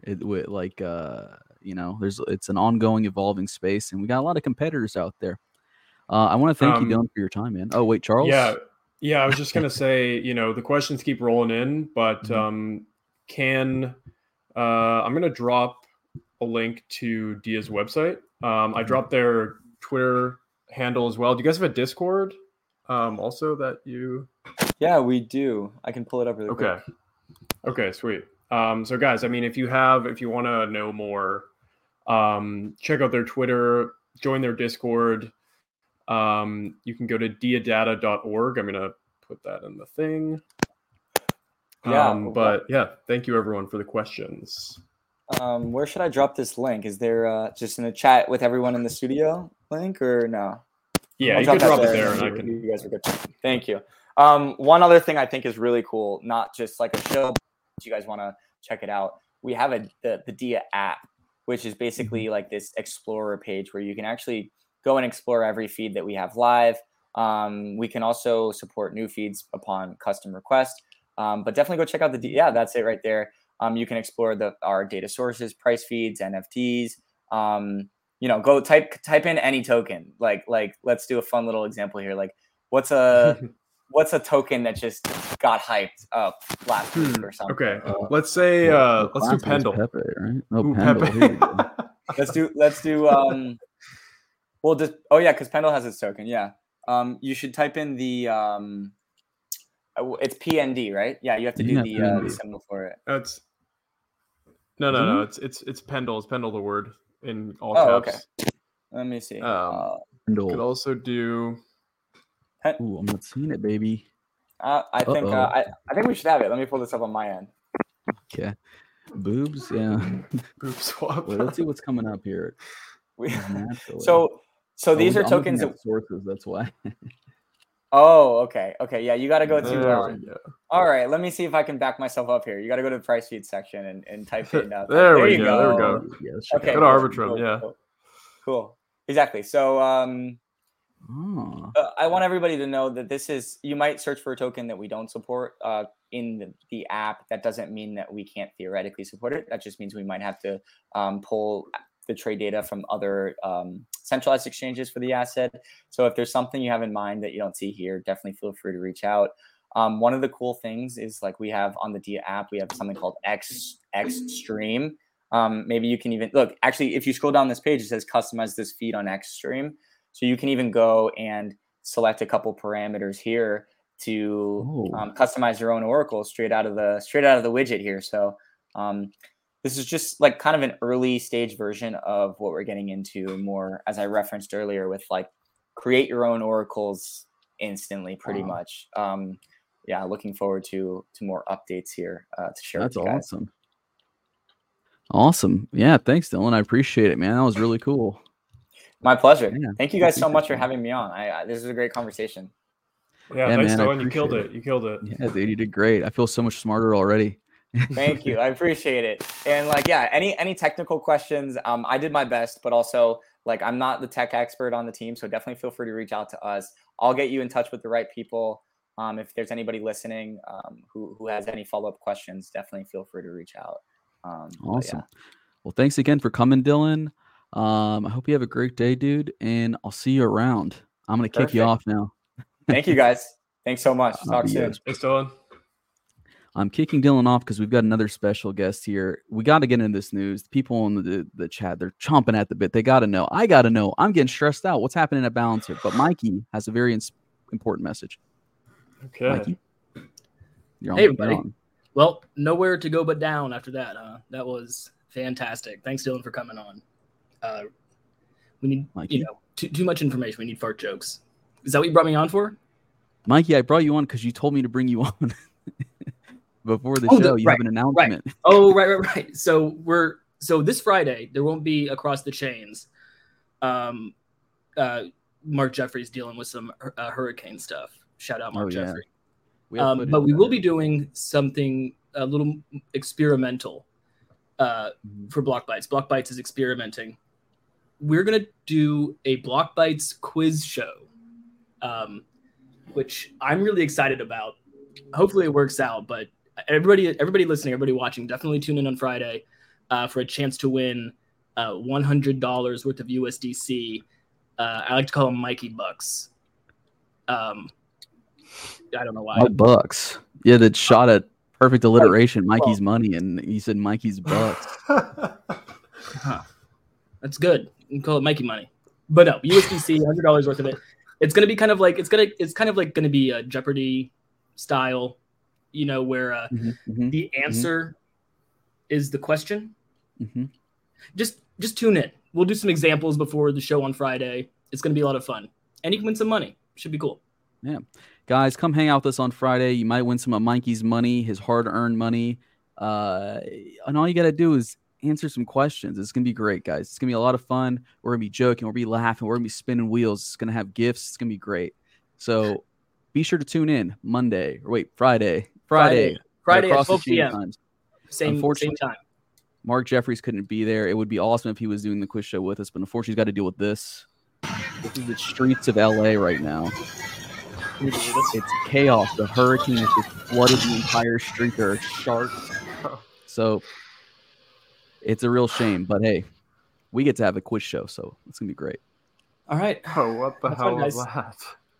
It's an ongoing, evolving space, and we got a lot of competitors out there. I want to thank you, Dylan, for your time, man. Oh, wait, Charles? Yeah, I was just going to say, the questions keep rolling in, but I'm going to drop a link to Dia's website. I dropped their Twitter handle as well. Do you guys have a Discord also that you... Yeah, we do. I can pull it up really quick. Okay, sweet. So guys, I mean, if you want to know more, check out their Twitter, join their Discord. You can go to diadata.org. I'm going to put that in the thing. But yeah, thank you everyone for the questions. Where should I drop this link? Is there just in the chat with everyone in the studio link or no? Yeah, you can drop it there and I can... You guys are good. Thank you. One other thing I think is really cool, not just like a show, if you guys want to check it out. We have the Dia app, which is basically like this explorer page where you can actually go and explore every feed that we have live. We can also support new feeds upon custom request. But definitely go check out that's it right there. You can explore our data sources, price feeds, NFTs. Go type in any token. Like let's do a fun little example here. Like what's a token that just got hyped up last week or something? Okay, let's say let's do Pendle. Pepe, right? Oh, Ooh, Pendle. Pepe. Here we go. Let's do because Pendle has its token. Yeah. You should type in the it's PND, right? Yeah, you have to do the symbol for it. That's no. It's Pendle. It's Pendle the word in all caps. Okay. Let me see. Pendle. Could also do. Ooh, I'm not seeing it, baby. I think we should have it. Let me pull this up on my end. Okay. Boobs, yeah. Boob swap. Wait, let's see what's coming up here. So these are tokens that sources. That's why. Oh, okay. Yeah, you got to go to. All right, let me see if I can back myself up here. You got to go to the price feed section and type in. There we go. Yeah, okay. Go to Arbitrum. Yeah. Cool. Exactly. So I want everybody to know that you might search for a token that we don't support in the app. That doesn't mean that we can't theoretically support it. That just means we might have to pull the trade data from other centralized exchanges for the asset. So if there's something you have in mind that you don't see here, definitely feel free to reach out. One of the cool things is like we have on the Dia app, we have something called X Stream. Maybe you can even look, actually, if you scroll down this page, it says customize this feed on X Stream. So you can even go and select a couple parameters here to customize your own oracle straight out of the widget here. So this is just like kind of an early stage version of what we're getting into more, as I referenced earlier, with like create your own oracles instantly, pretty much. Looking forward to more updates here to share with you guys. That's awesome. Yeah, thanks, Dylan. I appreciate it, man. That was really cool. My pleasure. Yeah, thank you guys so much for having me on. This is a great conversation. Yeah, thanks, Dylan. You killed it. Yeah, dude, you did great. I feel so much smarter already. Thank you. I appreciate it. And any technical questions, I did my best, but also like I'm not the tech expert on the team, so definitely feel free to reach out to us. I'll get you in touch with the right people. If there's anybody listening who has any follow-up questions, definitely feel free to reach out. Awesome. Well, thanks again for coming, Dylan. I hope you have a great day, dude, and I'll see you around. I'm going to kick you off now. Thank you, guys. Thanks so much. Talk soon. Thanks, Dylan. I'm kicking Dylan off because we've got another special guest here. We got to get into this news. People in the chat, they're chomping at the bit. They got to know. I got to know. I'm getting stressed out. What's happening at Balancer? But Mikey has a very important message. Okay. Mikey? You're on, hey, everybody. You're on. Well, nowhere to go but down after that. That was fantastic. Thanks, Dylan, for coming on. We need, Mikey? too much information. We need fart jokes. Is that what you brought me on for? Mikey, I brought you on because you told me to bring you on. Before the show, you have an announcement. Right. Oh, right. So this Friday there won't be Across the Chains. Mark Jeffrey's dealing with some hurricane stuff. Shout out Mark Jeffrey. But we will be doing something a little experimental for Block Bites. Block Bites is experimenting. We're gonna do a Block Bites quiz show, which I'm really excited about. Hopefully it works out, but everybody listening, everybody watching, definitely tune in on Friday for a chance to win $100 worth of USDC. I like to call them Mikey Bucks. I don't know why. My bucks. Yeah, that shot at perfect alliteration. Mikey's money, and he said Mikey's bucks. That's good. You can call it Mikey money, but no, USDC, $100 worth of it. It's gonna be kind of like gonna be a Jeopardy style, where the answer is the question. Just tune in. We'll do some examples before the show on Friday. It's going to be a lot of fun, and you can win some money. Should be cool. Yeah, guys, come hang out with us on Friday. You might win some of Mikey's money, his hard-earned money, and all you got to do is answer some questions. It's going to be great, guys. It's going to be a lot of fun. We're going to be joking. We're going to be laughing. We're going to be spinning wheels. It's going to have gifts. It's going to be great. So be sure to tune in Friday. Friday Across at 12 the chain p.m. times. Same time. Mark Jeffries couldn't be there. It would be awesome if he was doing the quiz show with us, but unfortunately he's got to deal with this. This is the streets of LA right now. It's chaos. The hurricane has just flooded the entire street. There are sharks. So it's a real shame. But hey, we get to have a quiz show, so it's going to be great. All right. Oh, what the hell was that?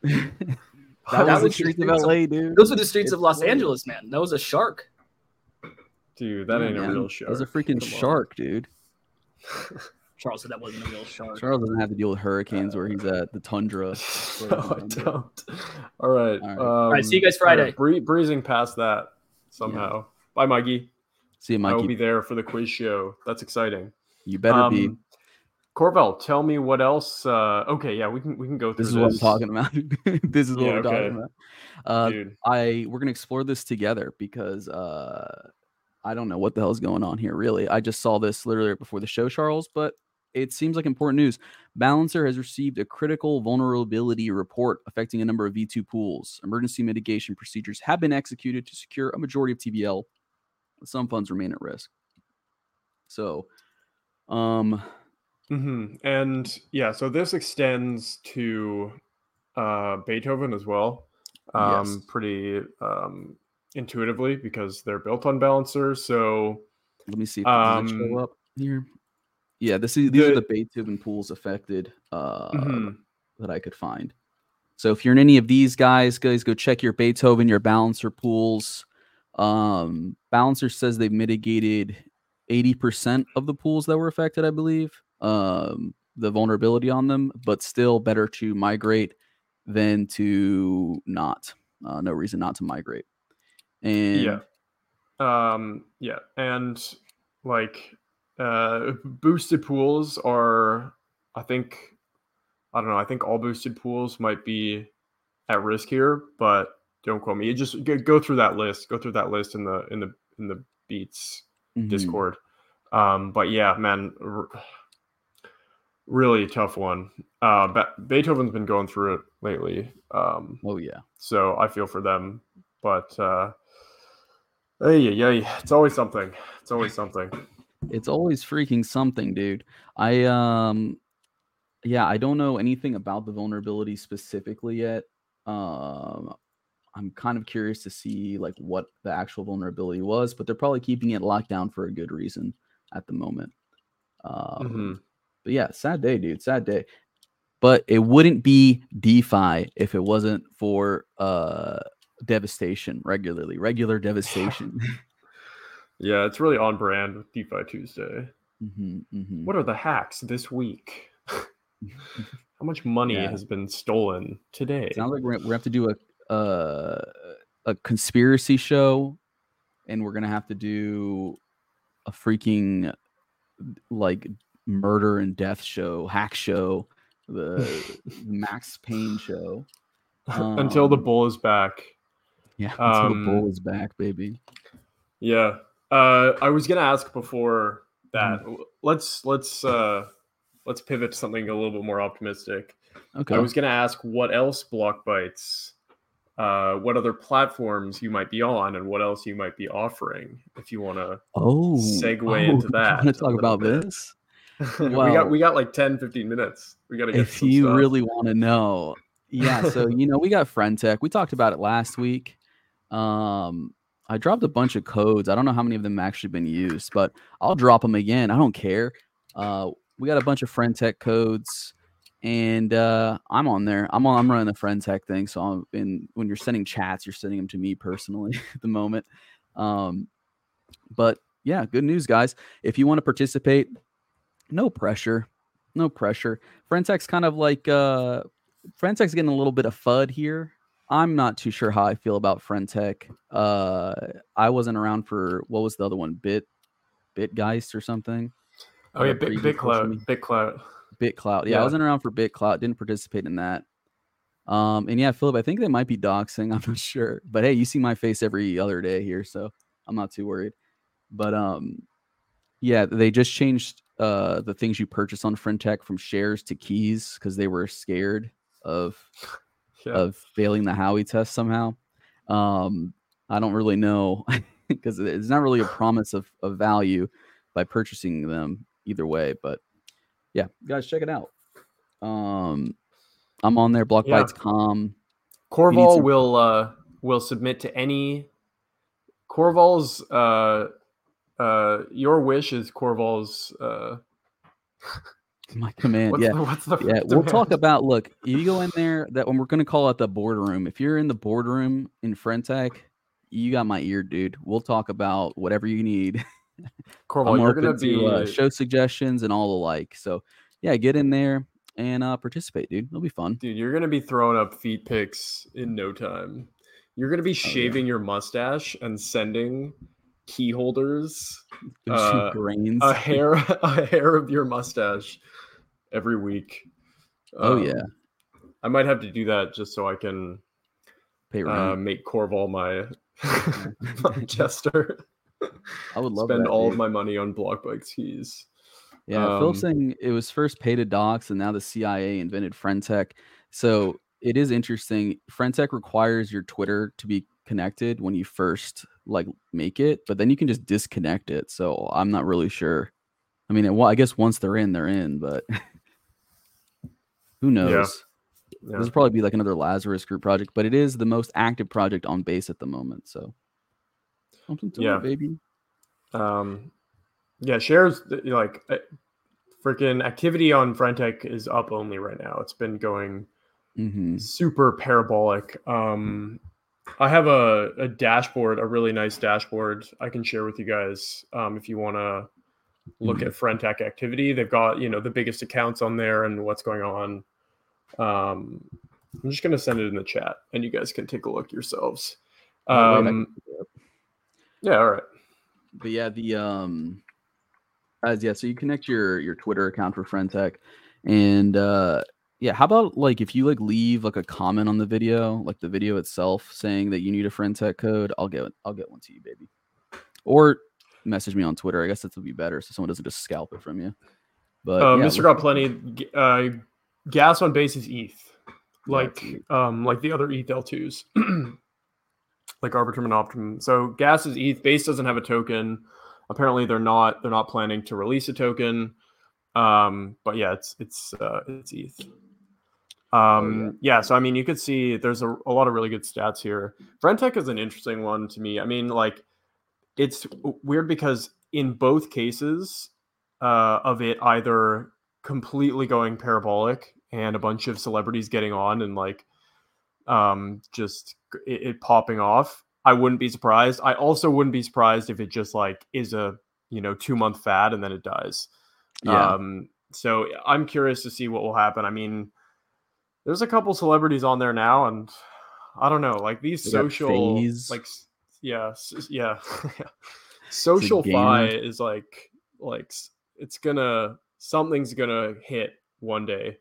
That was the streets of LA, dude. Those are the streets of Los Angeles, man. That was a shark. Dude, that ain't a real shark. That was a freaking shark, dude. Charles said that wasn't a real shark. Charles doesn't have to deal with hurricanes where he's at the tundra. No, I don't. All right. All right. See you guys Friday. Breezing past that somehow. Yeah. Bye, Mikey. See you, Mikey. I will be there for the quiz show. That's exciting. You better be. Corvell, tell me what else. Okay, yeah, we can go through this. This is what I'm talking about. This is what we're talking about. Dude. We're gonna explore this together because I don't know what the hell is going on here. Really, I just saw this literally right before the show, Charles. But it seems like important news. Balancer has received a critical vulnerability report affecting a number of V2 pools. Emergency mitigation procedures have been executed to secure a majority of TVL. Some funds remain at risk. So, And yeah, so this extends to Beethoven as well. Yes. Pretty intuitively because they're built on Balancer. So let me see if it show up here. Yeah, these are the Beethoven pools affected that I could find. So if you're in any of these guys, go check your Beethoven, your Balancer pools. Balancer says they've mitigated 80% of the pools that were affected, I believe. The vulnerability on them, but still better to migrate than to not. No reason not to migrate. And and like boosted pools are, I think all boosted pools might be at risk here, but don't quote me. You just go through that list. Go through that list in the Beats Discord. But yeah, man, really tough one. Beethoven's been going through it lately. Oh yeah. So I feel for them, but it's always something. It's always something. It's always freaking something, dude. I don't know anything about the vulnerability specifically yet. I'm kind of curious to see like what the actual vulnerability was, but they're probably keeping it locked down for a good reason at the moment. But yeah, sad day, dude. Sad day. But it wouldn't be DeFi if it wasn't for devastation regular devastation. Yeah, it's really on brand with DeFi Tuesday. Mm-hmm. What are the hacks this week? How much money has been stolen today? Sounds like we're gonna have to do a conspiracy show, and we're gonna have to do a freaking like murder and death show, hack show, the Max Payne show. Until the bull is back. Yeah, until the bull is back, baby. Yeah. I was gonna ask before that. Let's pivot to something a little bit more optimistic. Okay. I was gonna ask what else BlockBytes, what other platforms you might be on, and what else you might be offering. If you want to segue into that, want to talk about this? Well, we got like 10-15 minutes. We got to get if some you stuff. really want to know. Yeah, so we got FriendTech. We talked about it last week. I dropped a bunch of codes. I don't know how many of them have actually been used, but I'll drop them again. I don't care. We got a bunch of FriendTech codes, and I'm on there. I'm running the FriendTech thing. So when you're sending chats, you're sending them to me personally at the moment. But yeah, good news, guys. If you want to participate, no pressure. FriendTech's kind of like FriendTech's getting a little bit of FUD here. I'm not too sure how I feel about FriendTech. I wasn't around for, what was the other one? Bitgeist or something. Oh yeah, BitClout. Yeah, I wasn't around for BitClout. Didn't participate in that. And yeah, Philip, I think they might be doxing. I'm not sure. But hey, you see my face every other day here, so I'm not too worried. But yeah, they just changed the things you purchase on FriendTech from shares to keys because they were scared of failing the Howey test somehow. I don't really know because it's not really a promise of value by purchasing them either way. But yeah, guys, check it out. I'm on there, BlockBytes.com. Corval will submit to any Corval's your wish is Corval's my command. What's the we'll talk about, look, you go in there, that when we're going to call it the boardroom, if you're in the boardroom in FriendTech, you got my ear, dude. We'll talk about whatever you need. Corval, you're going to be show suggestions and all the like. So yeah, get in there and participate, dude. It'll be fun. Dude, you're going to be throwing up feet pics in no time. You're going to be shaving your mustache and sending key holders grains, a hair of your mustache every week. Yeah, I might have to do that just so I can pay rent. Make Corval my jester. I would love spend that, all dude. of my money on BlockBytes keys. Yeah, Phil's saying it was first pay to docs, and now the CIA invented FriendTech. So it is interesting. FriendTech requires your Twitter to be connected when you first make it, but then you can just disconnect it. So I'm not really sure. I mean, I guess once they're in, but who knows? Yeah. This will probably be like another Lazarus Group project, but it is the most active project on base at the moment. So something to it, baby. Yeah, shares freaking activity on FriendTech is up only right now. It's been going super parabolic. I have a dashboard, a really nice dashboard I can share with you guys if you want to look at FriendTech activity. They've got, the biggest accounts on there and what's going on. I'm just going to send it in the chat and you guys can take a look yourselves. Yeah, all right. But yeah, so you connect your Twitter account for FriendTech, and yeah, how about if you leave a comment on the video, the video itself saying that you need a FriendTech code, I'll get one to you, baby. Or message me on Twitter. I guess that would be better, so someone doesn't just scalp it from you. But Mr. Got Plenty, gas on base is ETH, like the other ETH L2s, like Arbitrum and Optimum. So gas is ETH. Base doesn't have a token. Apparently, they're not planning to release a token. But yeah, it's ETH. Yeah, so I mean, you could see there's a lot of really good stats here. FriendTech is an interesting one to me. I mean, it's weird because in both cases of it either completely going parabolic and a bunch of celebrities getting on and just it popping off. I wouldn't be surprised. I also wouldn't be surprised if it just like is a 2-month fad and then it dies. Yeah. So I'm curious to see what will happen. I mean, there's a couple celebrities on there now, and I don't know, like these social, like, yeah. Social fi is like something's gonna hit one day,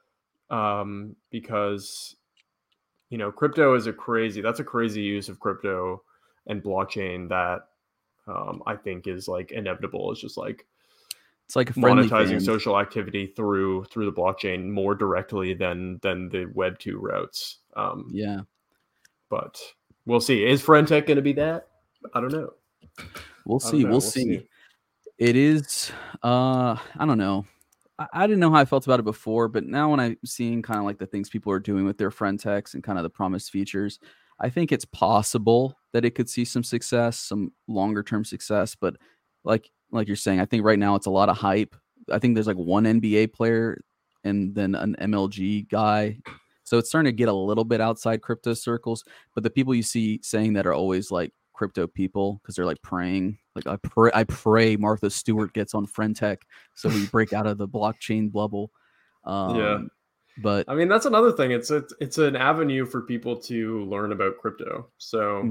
because crypto is that's a crazy use of crypto and blockchain that I think is like inevitable. It's just like it's like monetizing social activity through the blockchain more directly than the Web 2 routes. Yeah, but we'll see. Is Friendtech going to be that? I don't know. We'll see. It is. I don't know. I didn't know how I felt about it before, but now when I'm seeing kind of like the things people are doing with their Friendtechs and kind of the promised features, I think it's possible that it could see some success, some longer term success. But like you're saying, I think right now it's a lot of hype. I think there's like one NBA player and then an MLG guy. So it's starting to get a little bit outside crypto circles. But the people you see saying that are always like crypto people because they're like praying. Like I pray Martha Stewart gets on Friendtech so we break out of the blockchain bubble. Yeah. But I mean, that's another thing. It's an avenue for people to learn about crypto. So,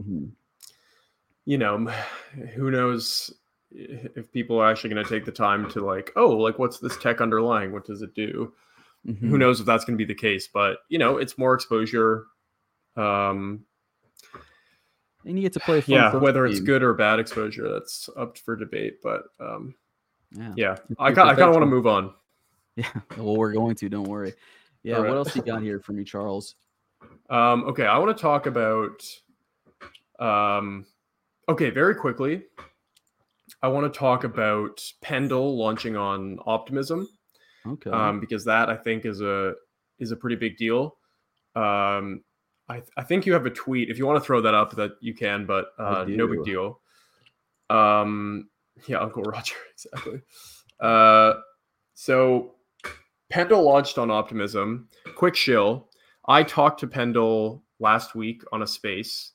who knows if people are actually going to take the time to like, what's this tech underlying? What does it do? Who knows if that's going to be the case? But it's more exposure. And you get to play. Whether it's good or bad exposure, that's up for debate. But I kind of want to move on. Yeah, well, we're going to. Don't worry. Yeah, right. What else you got here for me, Charles? Okay, I want to talk about. Very quickly, I want to talk about Pendle launching on Optimism. Okay. Because that I think is a pretty big deal. I think you have a tweet. If you want to throw that up, that you can, but no big deal. Uncle Roger, exactly. So Pendle launched on Optimism. Quick shill. I talked to Pendle last week on a space.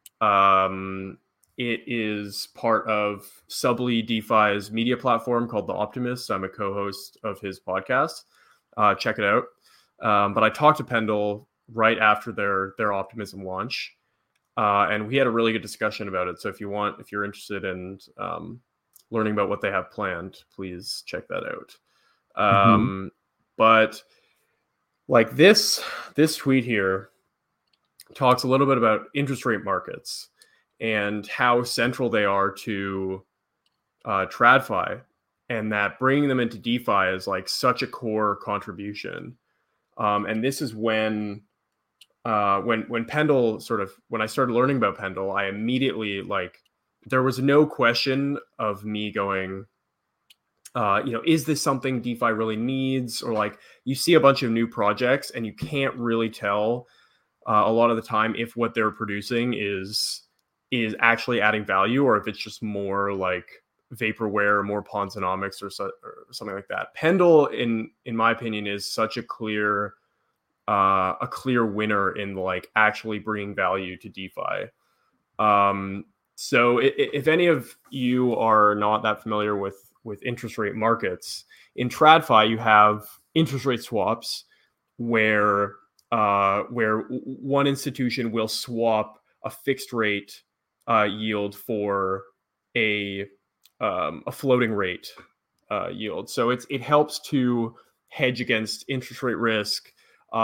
It is part of Subly DeFi's media platform called The Optimist. I'm a co-host of his podcast. Check it out. But I talked to Pendle right after their Optimism launch, and we had a really good discussion about it. So if you're interested in learning about what they have planned, please check that out. But like this tweet here talks a little bit about interest rate markets and how central they are to TradFi, and that bringing them into DeFi is like such a core contribution. And this is when Pendle when I started learning about Pendle, I immediately there was no question of me going, is this something DeFi really needs? Or you see a bunch of new projects and you can't really tell a lot of the time if what they're producing is actually adding value, or if it's just more like vaporware or more Ponzonomics or something like that. Pendle, in my opinion, is such a clear winner in actually bringing value to DeFi. So if any of you are not that familiar with interest rate markets, in TradFi you have interest rate swaps where one institution will swap a fixed rate yield for a floating rate yield. So it helps to hedge against interest rate risk.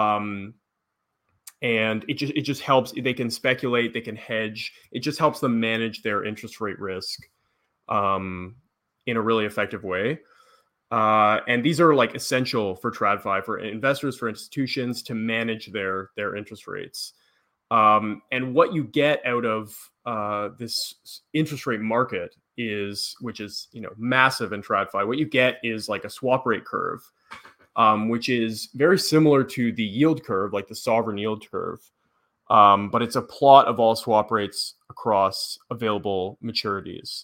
And it just helps. They can speculate, they can hedge. It just helps them manage their interest rate risk in a really effective way. And these are essential for TradFi, for investors, for institutions to manage their interest rates. And what you get out of this interest rate market which is massive in TradFi, what you get is a swap rate curve. Which is very similar to the yield curve, like the sovereign yield curve. But it's a plot of all swap rates across available maturities.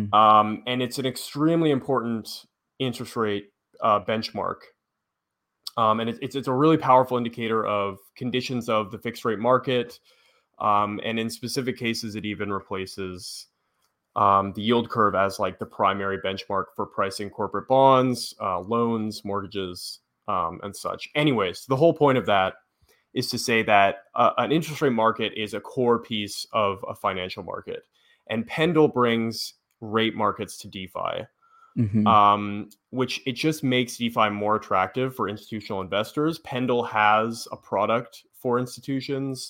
And it's an extremely important interest rate benchmark. And it's a really powerful indicator of conditions of the fixed rate market. And in specific cases, it even replaces the yield curve as like the primary benchmark for pricing corporate bonds, loans, mortgages, and such. Anyways, the whole point of that is to say that an interest rate market is a core piece of a financial market. And Pendle brings rate markets to DeFi. Which it just makes DeFi more attractive for institutional investors. Pendle has a product for institutions.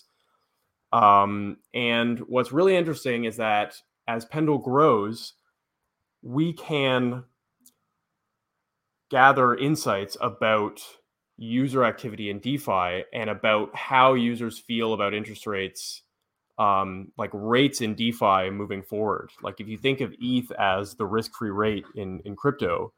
And what's really interesting is that as Pendle grows, we can gather insights about user activity in DeFi and about how users feel about interest rates, like rates in DeFi moving forward. Like if you think of ETH as the risk-free rate in crypto,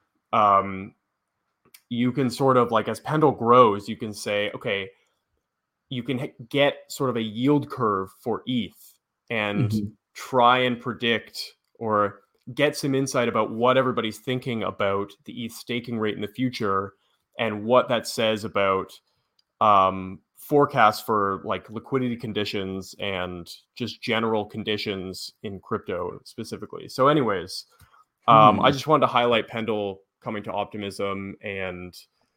you can sort of like, as Pendle grows, you can say, okay, you can get sort of a yield curve for ETH and try and predict or get some insight about what everybody's thinking about the ETH staking rate in the future and what that says about forecasts for like liquidity conditions and just general conditions in crypto specifically. So anyways, I just wanted to highlight Pendle coming to Optimism and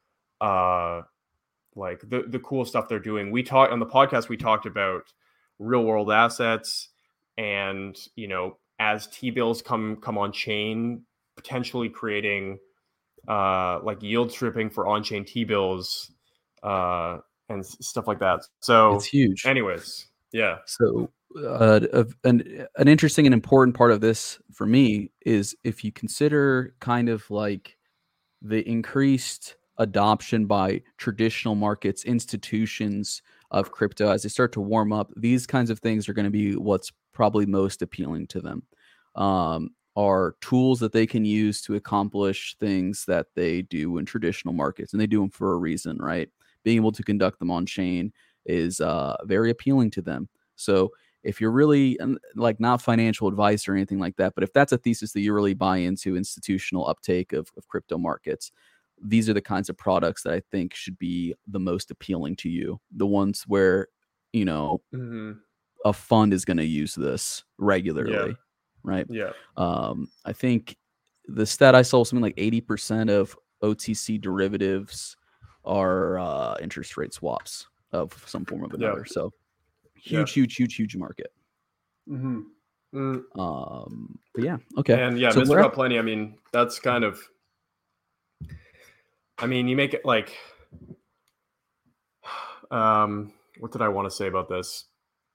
like the cool stuff they're doing. We talked on the podcast, we talked about real world assets and, you know, as T-bills come on chain, potentially creating like yield stripping for on-chain T-bills and stuff like that. So it's huge. Anyways, yeah. So an interesting and important part of this for me is if you consider kind of like the increased adoption by traditional markets, institutions of crypto, as they start to warm up, these kinds of things are going to be what's probably most appealing to them. Are tools that they can use to accomplish things that they do in traditional markets, and they do them for a reason, right? Being able to conduct them on chain is very appealing to them. So if you're really like not financial advice or anything like that, but if that's a thesis that you really buy into institutional uptake of crypto markets, these are the kinds of products that I think should be the most appealing to you. The ones where, you know, a fund is going to use this regularly, right? Yeah. I think the stat I saw, something like 80% of OTC derivatives are interest rate swaps of some form of another. So huge market. But yeah, okay. And yeah, so Mr. Got Plenty. I mean, that's kind of, I mean, you make it like, what did I want to say about this?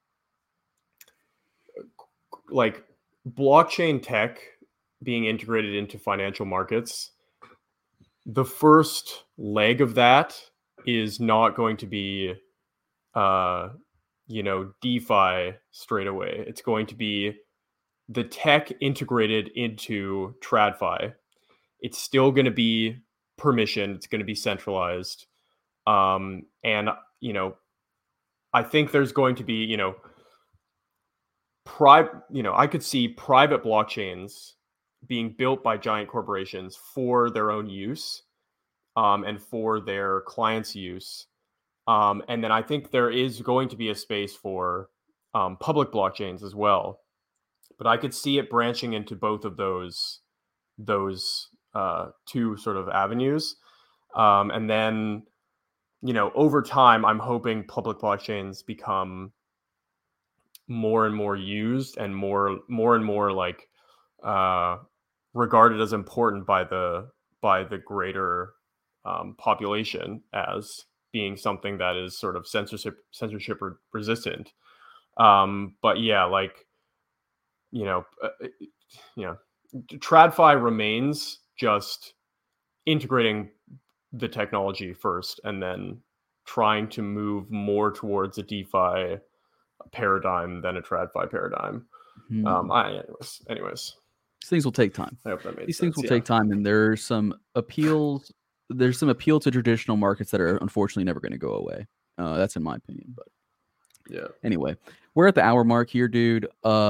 Like blockchain tech being integrated into financial markets, the first leg of that is not going to be, you know, DeFi straight away. It's going to be the tech integrated into TradFi. It's still going to be permissioned. It's going to be centralized. And, you know, I think there's going to be, you know, I could see private blockchains being built by giant corporations for their own use, and for their clients' use. And then I think there is going to be a space for public blockchains as well. But I could see it branching into both of those two sort of avenues. And then, you know, over time, I'm hoping public blockchains become more and more used and more and more like regarded as important by the greater population as being something that is sort of censorship resistant. But yeah, like, you know, TradFi remains just integrating the technology first and then trying to move more towards a DeFi paradigm than a TradFi paradigm. Anyways, these things will take time. I hope that made these sense. Things will take time, and there's some appeal to traditional markets that are unfortunately never going to go away. That's in my opinion. But yeah. Anyway, we're at the hour mark here, dude.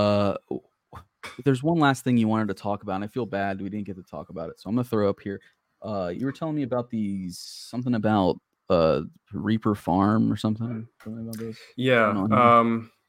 There's one last thing you wanted to talk about, and I feel bad we didn't get to talk about it, so I'm gonna throw up here. You were telling me about something about Reaper Farm or something. Something about this. Yeah.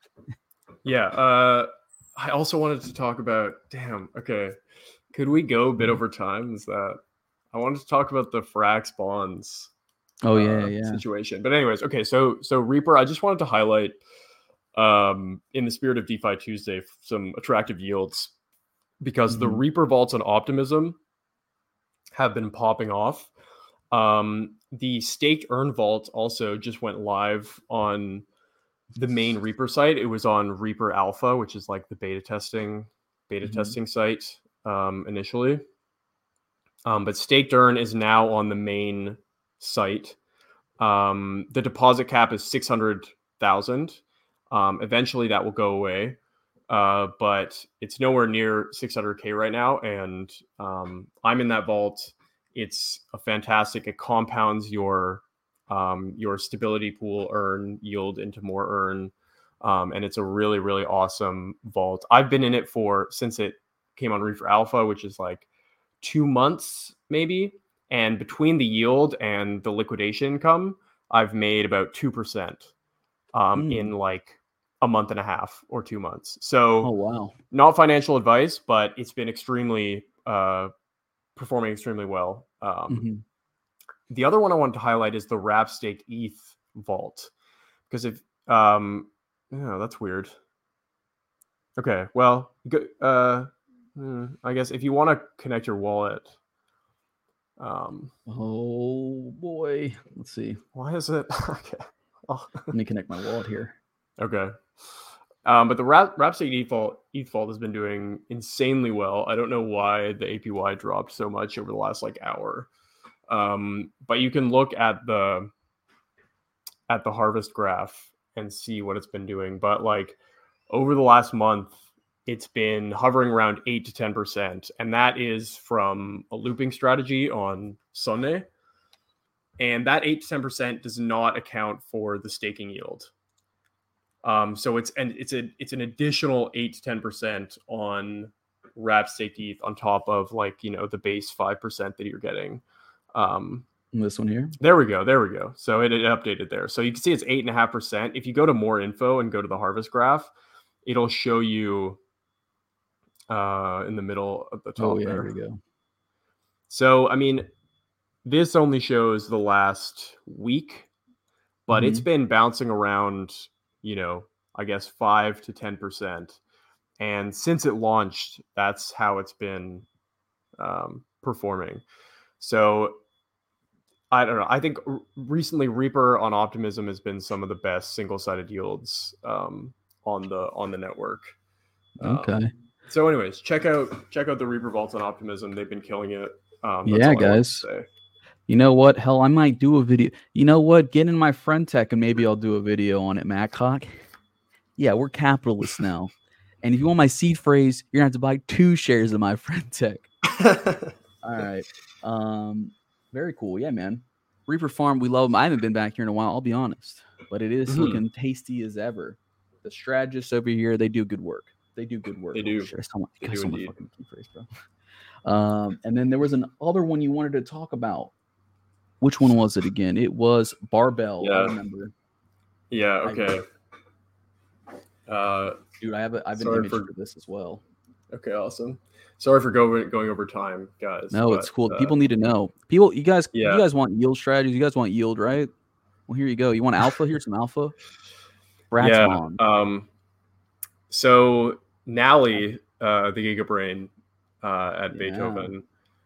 Yeah. I also wanted to talk about. Damn. Okay. Could we go a bit over time? Is that I wanted to talk about the Frax bonds. Oh yeah. Situation. But anyways, okay. So Reaper. I just wanted to highlight, in the spirit of DeFi Tuesday, some attractive yields, because the Reaper vaults on Optimism have been popping off. The staked earn vault also just went live on the main Reaper site. It was on Reaper Alpha, which is like the beta testing site initially. But staked earn is now on the main site. The deposit cap is 600,000. Eventually that will go away. But it's nowhere near 600K right now. And I'm in that vault. It's a fantastic. It compounds your stability pool earn yield into more earn. And it's a really, really awesome vault. I've been in it since it came on Reaper Alpha, which is like 2 months maybe. And between the yield and the liquidation income, I've made about 2% in like a month and a half or 2 months. So, oh wow, not financial advice, but it's been performing extremely well. The other one I wanted to highlight is the Wrap Staked ETH vault, because that's weird. Okay, well, I guess if you want to connect your wallet. Oh boy, let's see. Why is it? Okay. Oh. Let me connect my wallet here. Okay. But the Wrap Staked ETH vault has been doing insanely well. I don't know why the APY dropped so much over the last like hour. But you can look at the harvest graph and see what it's been doing. But like over the last month, it's been hovering around 8 to 10%. And that is from a looping strategy on Sunday. And that 8 to 10% does not account for the staking yield. So it's an additional 8 to 10% on Wrap Staked ETH on top of like, the base 5% that you're getting. This one here. There we go. So it updated there. So you can see it's 8.5%. If you go to more info and go to the harvest graph, it'll show you in the middle of the top. Oh yeah, there we go. So I mean, this only shows the last week, but it's been bouncing around, I guess 5 to 10%. And since it launched, that's how it's been performing. So I don't know. I think recently Reaper on Optimism has been some of the best single-sided yields on the network. Okay. So anyways, check out the Reaper vaults on Optimism. They've been killing it. Yeah, guys. You know what? Hell, I might do a video. You know what? Get in my friend tech and maybe I'll do a video on it, Matcock. Yeah, we're capitalists now. And if you want my seed phrase, you're going to have to buy 2 shares of my friend tech. All right. Very cool. Yeah, man. Reaper Farm, we love them. I haven't been back here in a while, I'll be honest. But it is looking tasty as ever. The strategists over here, they do good work. They do. Oh, shit, I stole my fucking key phrase, bro. And then there was another one you wanted to talk about. Which one was it again? It was Barbell. Yeah. I remember. Yeah. Okay. Dude, I have an image for this as well. Okay. Awesome. Sorry for going over time, guys. No, it's cool. People need to know. You guys want yield strategies. You guys want yield, right? Well, here you go. You want alpha? Here's some alpha. Yeah. So Nally, the Gigabrain at Beethoven,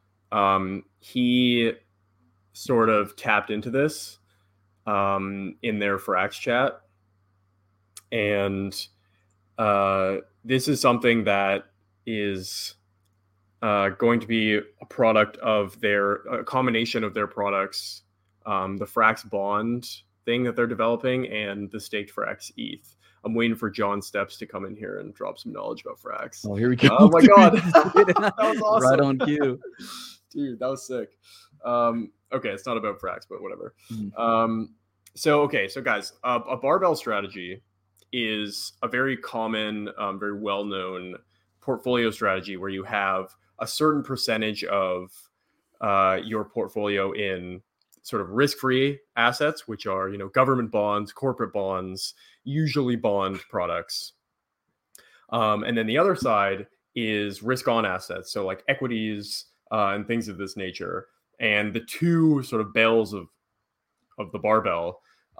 he sort of tapped into this in their Frax chat. And this is something that is going to be a product of a combination of their products, the Frax Bond thing that they're developing and the staked Frax ETH. I'm waiting for John Steps to come in here and drop some knowledge about Frax. Oh, here we go. Oh my God. That was awesome. Right on cue. Dude, that was sick. Okay, it's not about Frax, but whatever. So guys, a barbell strategy is a very common, very well-known portfolio strategy where you have a certain percentage of your portfolio in sort of risk-free assets, which are, government bonds, corporate bonds, usually bond products. And then the other side is risk-on assets, so like equities and things of this nature. And the two sort of bells of the barbell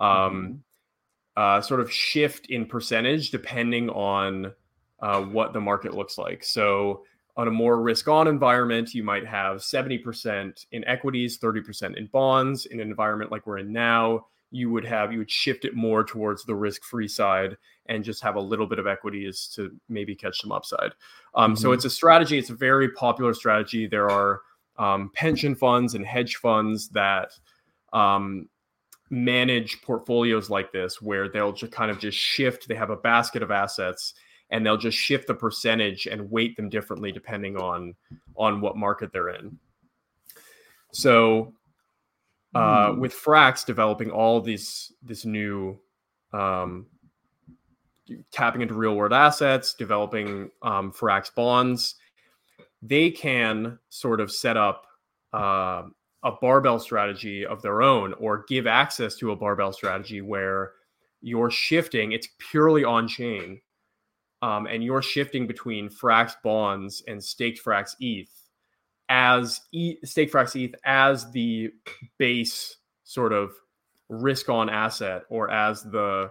sort of shift in percentage depending on what the market looks like. So on a more risk-on environment, you might have 70% in equities, 30% in bonds. In an environment like we're in now, you would shift it more towards the risk-free side and just have a little bit of equities to maybe catch some upside. So it's a strategy. It's a very popular strategy. There are pension funds and hedge funds that manage portfolios like this, where they'll just shift. They have a basket of assets, and they'll just shift the percentage and weight them differently depending on what market they're in. So with Frax developing all this new tapping into real world assets, developing Frax bonds, they can sort of set up a barbell strategy of their own, or give access to a barbell strategy where you're shifting. It's purely on chain. And you're shifting between Frax bonds and staked Frax ETH as the base sort of risk-on asset, or as the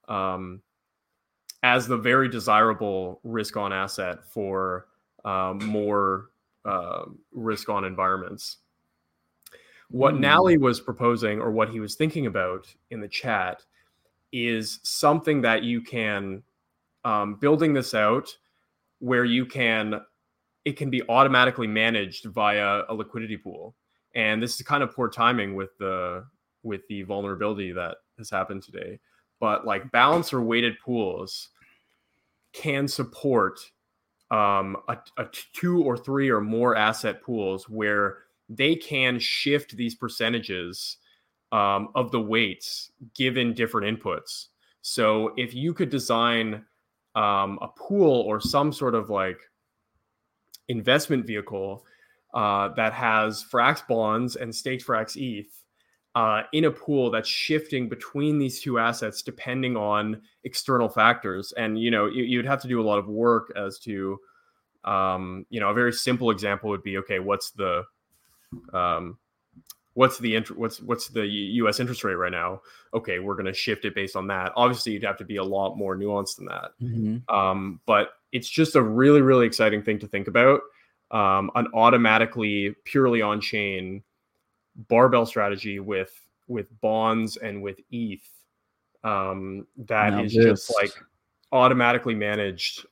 very desirable risk-on asset for more risk-on environments. What Nally was proposing, or what he was thinking about in the chat, is something that you can building this out where it can be automatically managed via a liquidity pool. And this is kind of poor timing with the vulnerability that has happened today. But like balancer weighted pools can support a 2 or 3 or more asset pools where they can shift these percentages of the weights given different inputs. So if you could design a pool or some sort of like investment vehicle that has Frax bonds and staked Frax ETH in a pool that's shifting between these two assets depending on external factors. And, you'd have to do a lot of work as to, a very simple example would be, okay, what's the U.S. interest rate right now? Okay, we're going to shift it based on that. Obviously, you'd have to be a lot more nuanced than that. But it's just a really, really exciting thing to think about. An automatically, purely on-chain barbell strategy with bonds and with ETH just like automatically managed.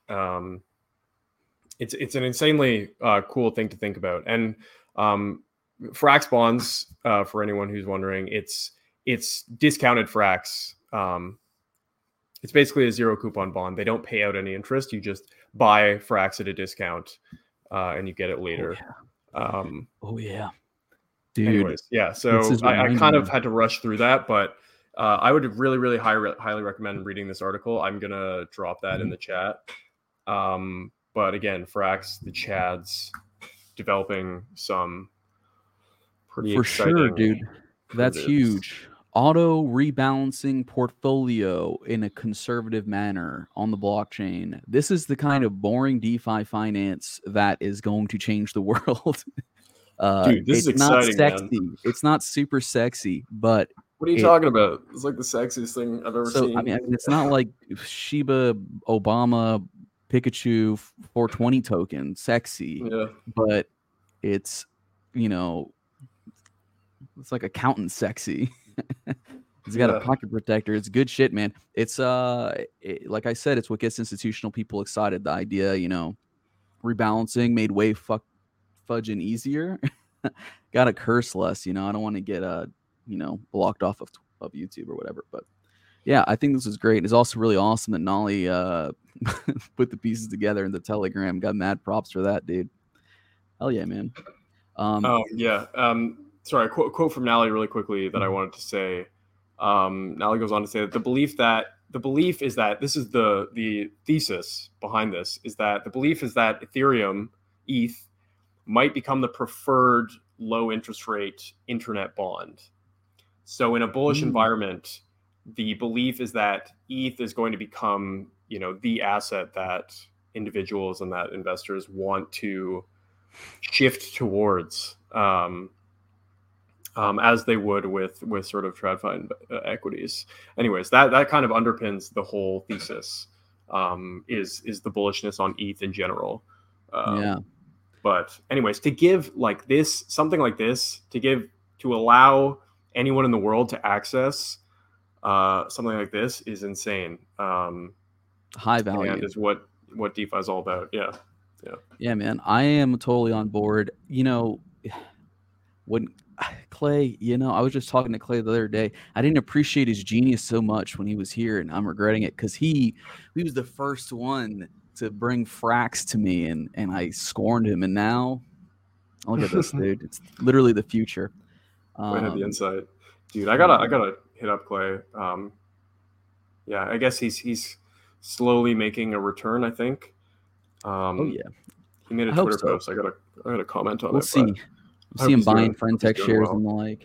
It's an insanely cool thing to think about. And Frax bonds, for anyone who's wondering, it's discounted Frax. It's basically a zero coupon bond. They don't pay out any interest. You just buy Frax at a discount, and you get it later. Dude. Anyways, yeah. So I kind of had to rush through that, but I would really, really highly recommend reading this article. I'm gonna drop that in the chat. But again, Frax, the Chads, developing some pretty exciting, for sure, dude. That's huge. Auto rebalancing portfolio in a conservative manner on the blockchain. This is the kind of boring DeFi finance that is going to change the world. Dude, this is exciting, not sexy. Man. It's not super sexy, but what are you talking about? It's like the sexiest thing I've ever seen. I mean, it's not like Shiba, Obama, Pikachu 420 token sexy, but it's it's like accountant sexy. He's got a pocket protector. It's good shit, man. It's like I said, it's what gets institutional people excited. The idea, rebalancing made way fudging easier. Gotta curse less, I don't want to get blocked off of YouTube or whatever. But yeah, I think this is great. It's also really awesome that Nolly put the pieces together in the Telegram. Got mad props for that, dude. Hell yeah, man. Sorry, a quote from Nally really quickly that I wanted to say. Nally goes on to say that the belief is that this is the thesis behind this, is that the belief is that Ethereum, ETH, might become the preferred low interest rate internet bond. So in a bullish environment, the belief is that ETH is going to become, the asset that individuals and that investors want to shift towards, as they would with sort of TradFi equities. Anyways, that kind of underpins the whole thesis, is the bullishness on ETH in general. But anyways, to give like this, something like this, to allow anyone in the world to access something like this is insane. High value. And is what DeFi is all about. Yeah, man. I am totally on board. When Clay, I was just talking to Clay the other day. I didn't appreciate his genius so much when he was here, and I'm regretting it because he was the first one to bring Frax to me, and I scorned him. And now, look at this, dude. It's literally the future. I had the insight, dude. I gotta hit up Clay. I guess he's slowly making a return, I think. He made a Twitter post. I gotta comment on it. We'll see. We'll see him buying Friendtech shares and the like.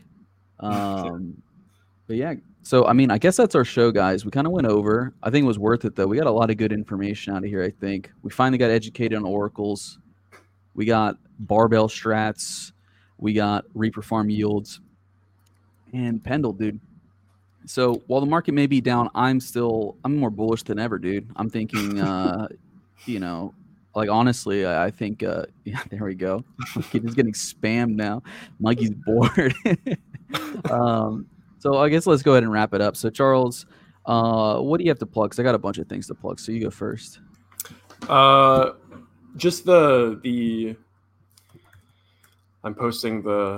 But yeah, so I guess that's our show, guys. We kind of went over. I think it was worth it though. We got a lot of good information out of here. I think we finally got educated on oracles. We got barbell strats. We got Reaper farm yields and Pendle, dude. So while the market may be down, I'm more bullish than ever, dude. I'm thinking, honestly, I think, there we go. He's getting spammed now. Mikey's bored. So I guess let's go ahead and wrap it up. So Charles, what do you have to plug? Because I got a bunch of things to plug. So you go first. Just the I'm posting the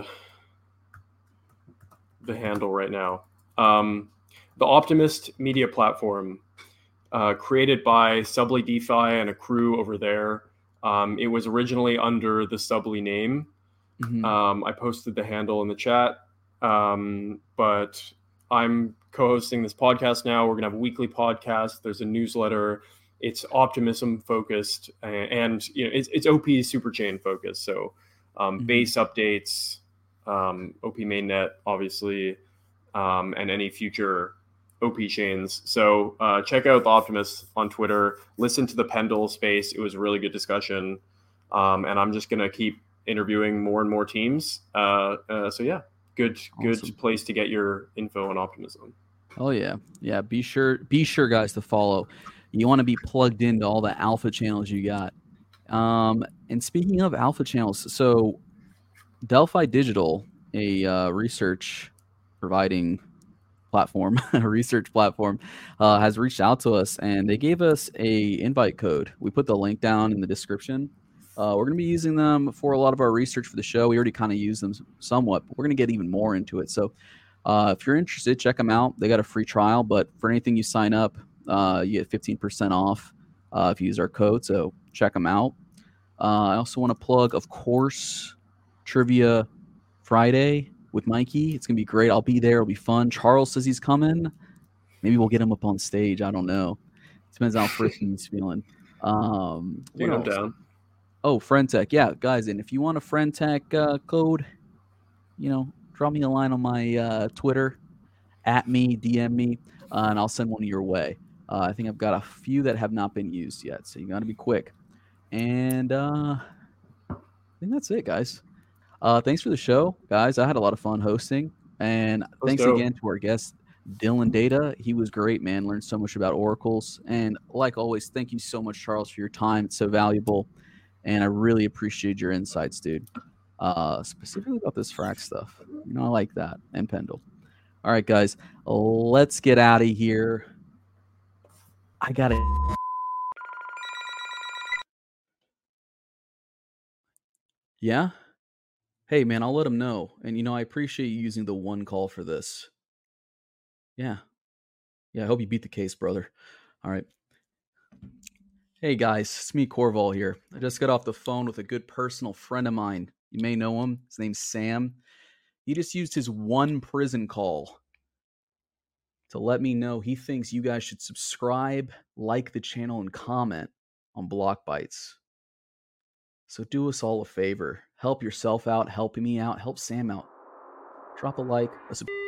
handle right now. The Optimist media platform, created by Subly DeFi and a crew over there. It was originally under the Subly name. I posted the handle in the chat, but I'm co-hosting this podcast now. We're going to have a weekly podcast. There's a newsletter. It's optimism focused, and it's OP superchain focused. So base updates, OP mainnet, obviously, and any future OP chains. So check out the Optimist on Twitter. Listen to the Pendle space. It was a really good discussion, and I'm just gonna keep interviewing more and more teams. So yeah, good place to get your info on optimism. Oh yeah. Be sure guys to follow. You want to be plugged into all the alpha channels you got. And speaking of alpha channels, so Delphi Digital, a research providing platform, research platform, has reached out to us, and they gave us a invite code. We put the link down in the description. We're going to be using them for a lot of our research for the show. We already kind of use them somewhat, but we're going to get even more into it. So if you're interested, check them out. They got a free trial, but for anything you sign up, you get 15% off if you use our code. So check them out. I also want to plug, of course, Trivia Friday with Mikey. It's going to be great. I'll be there. It'll be fun. Charles says he's coming. Maybe we'll get him up on stage. I don't know. Depends on how frisky he's feeling. Dude, I'm down. Oh, Friendtech. Yeah, guys. And if you want a Friendtech code, drop me a line on my Twitter, DM me, and I'll send one your way. I think I've got a few that have not been used yet, so you got to be quick. And I think that's it, guys. Thanks for the show, guys. I had a lot of fun hosting. And thanks again to our guest, Dylan Data. He was great, man. Learned so much about oracles. And like always, thank you so much, Charles, for your time. It's so valuable. And I really appreciate your insights, dude. Specifically about this Frax stuff. I like that. And Pendle. All right, guys. Let's get out of here. I got it. Yeah? Hey, man, I'll let him know. And, I appreciate you using the one call for this. Yeah. I hope you beat the case, brother. All right. Hey, guys. It's me, Corval, here. I just got off the phone with a good personal friend of mine. You may know him. His name's Sam. He just used his one prison call to let me know he thinks you guys should subscribe, like the channel, and comment on Block Bites. So do us all a favor. Help yourself out, help me out, help Sam out. Drop a like, a subscribe.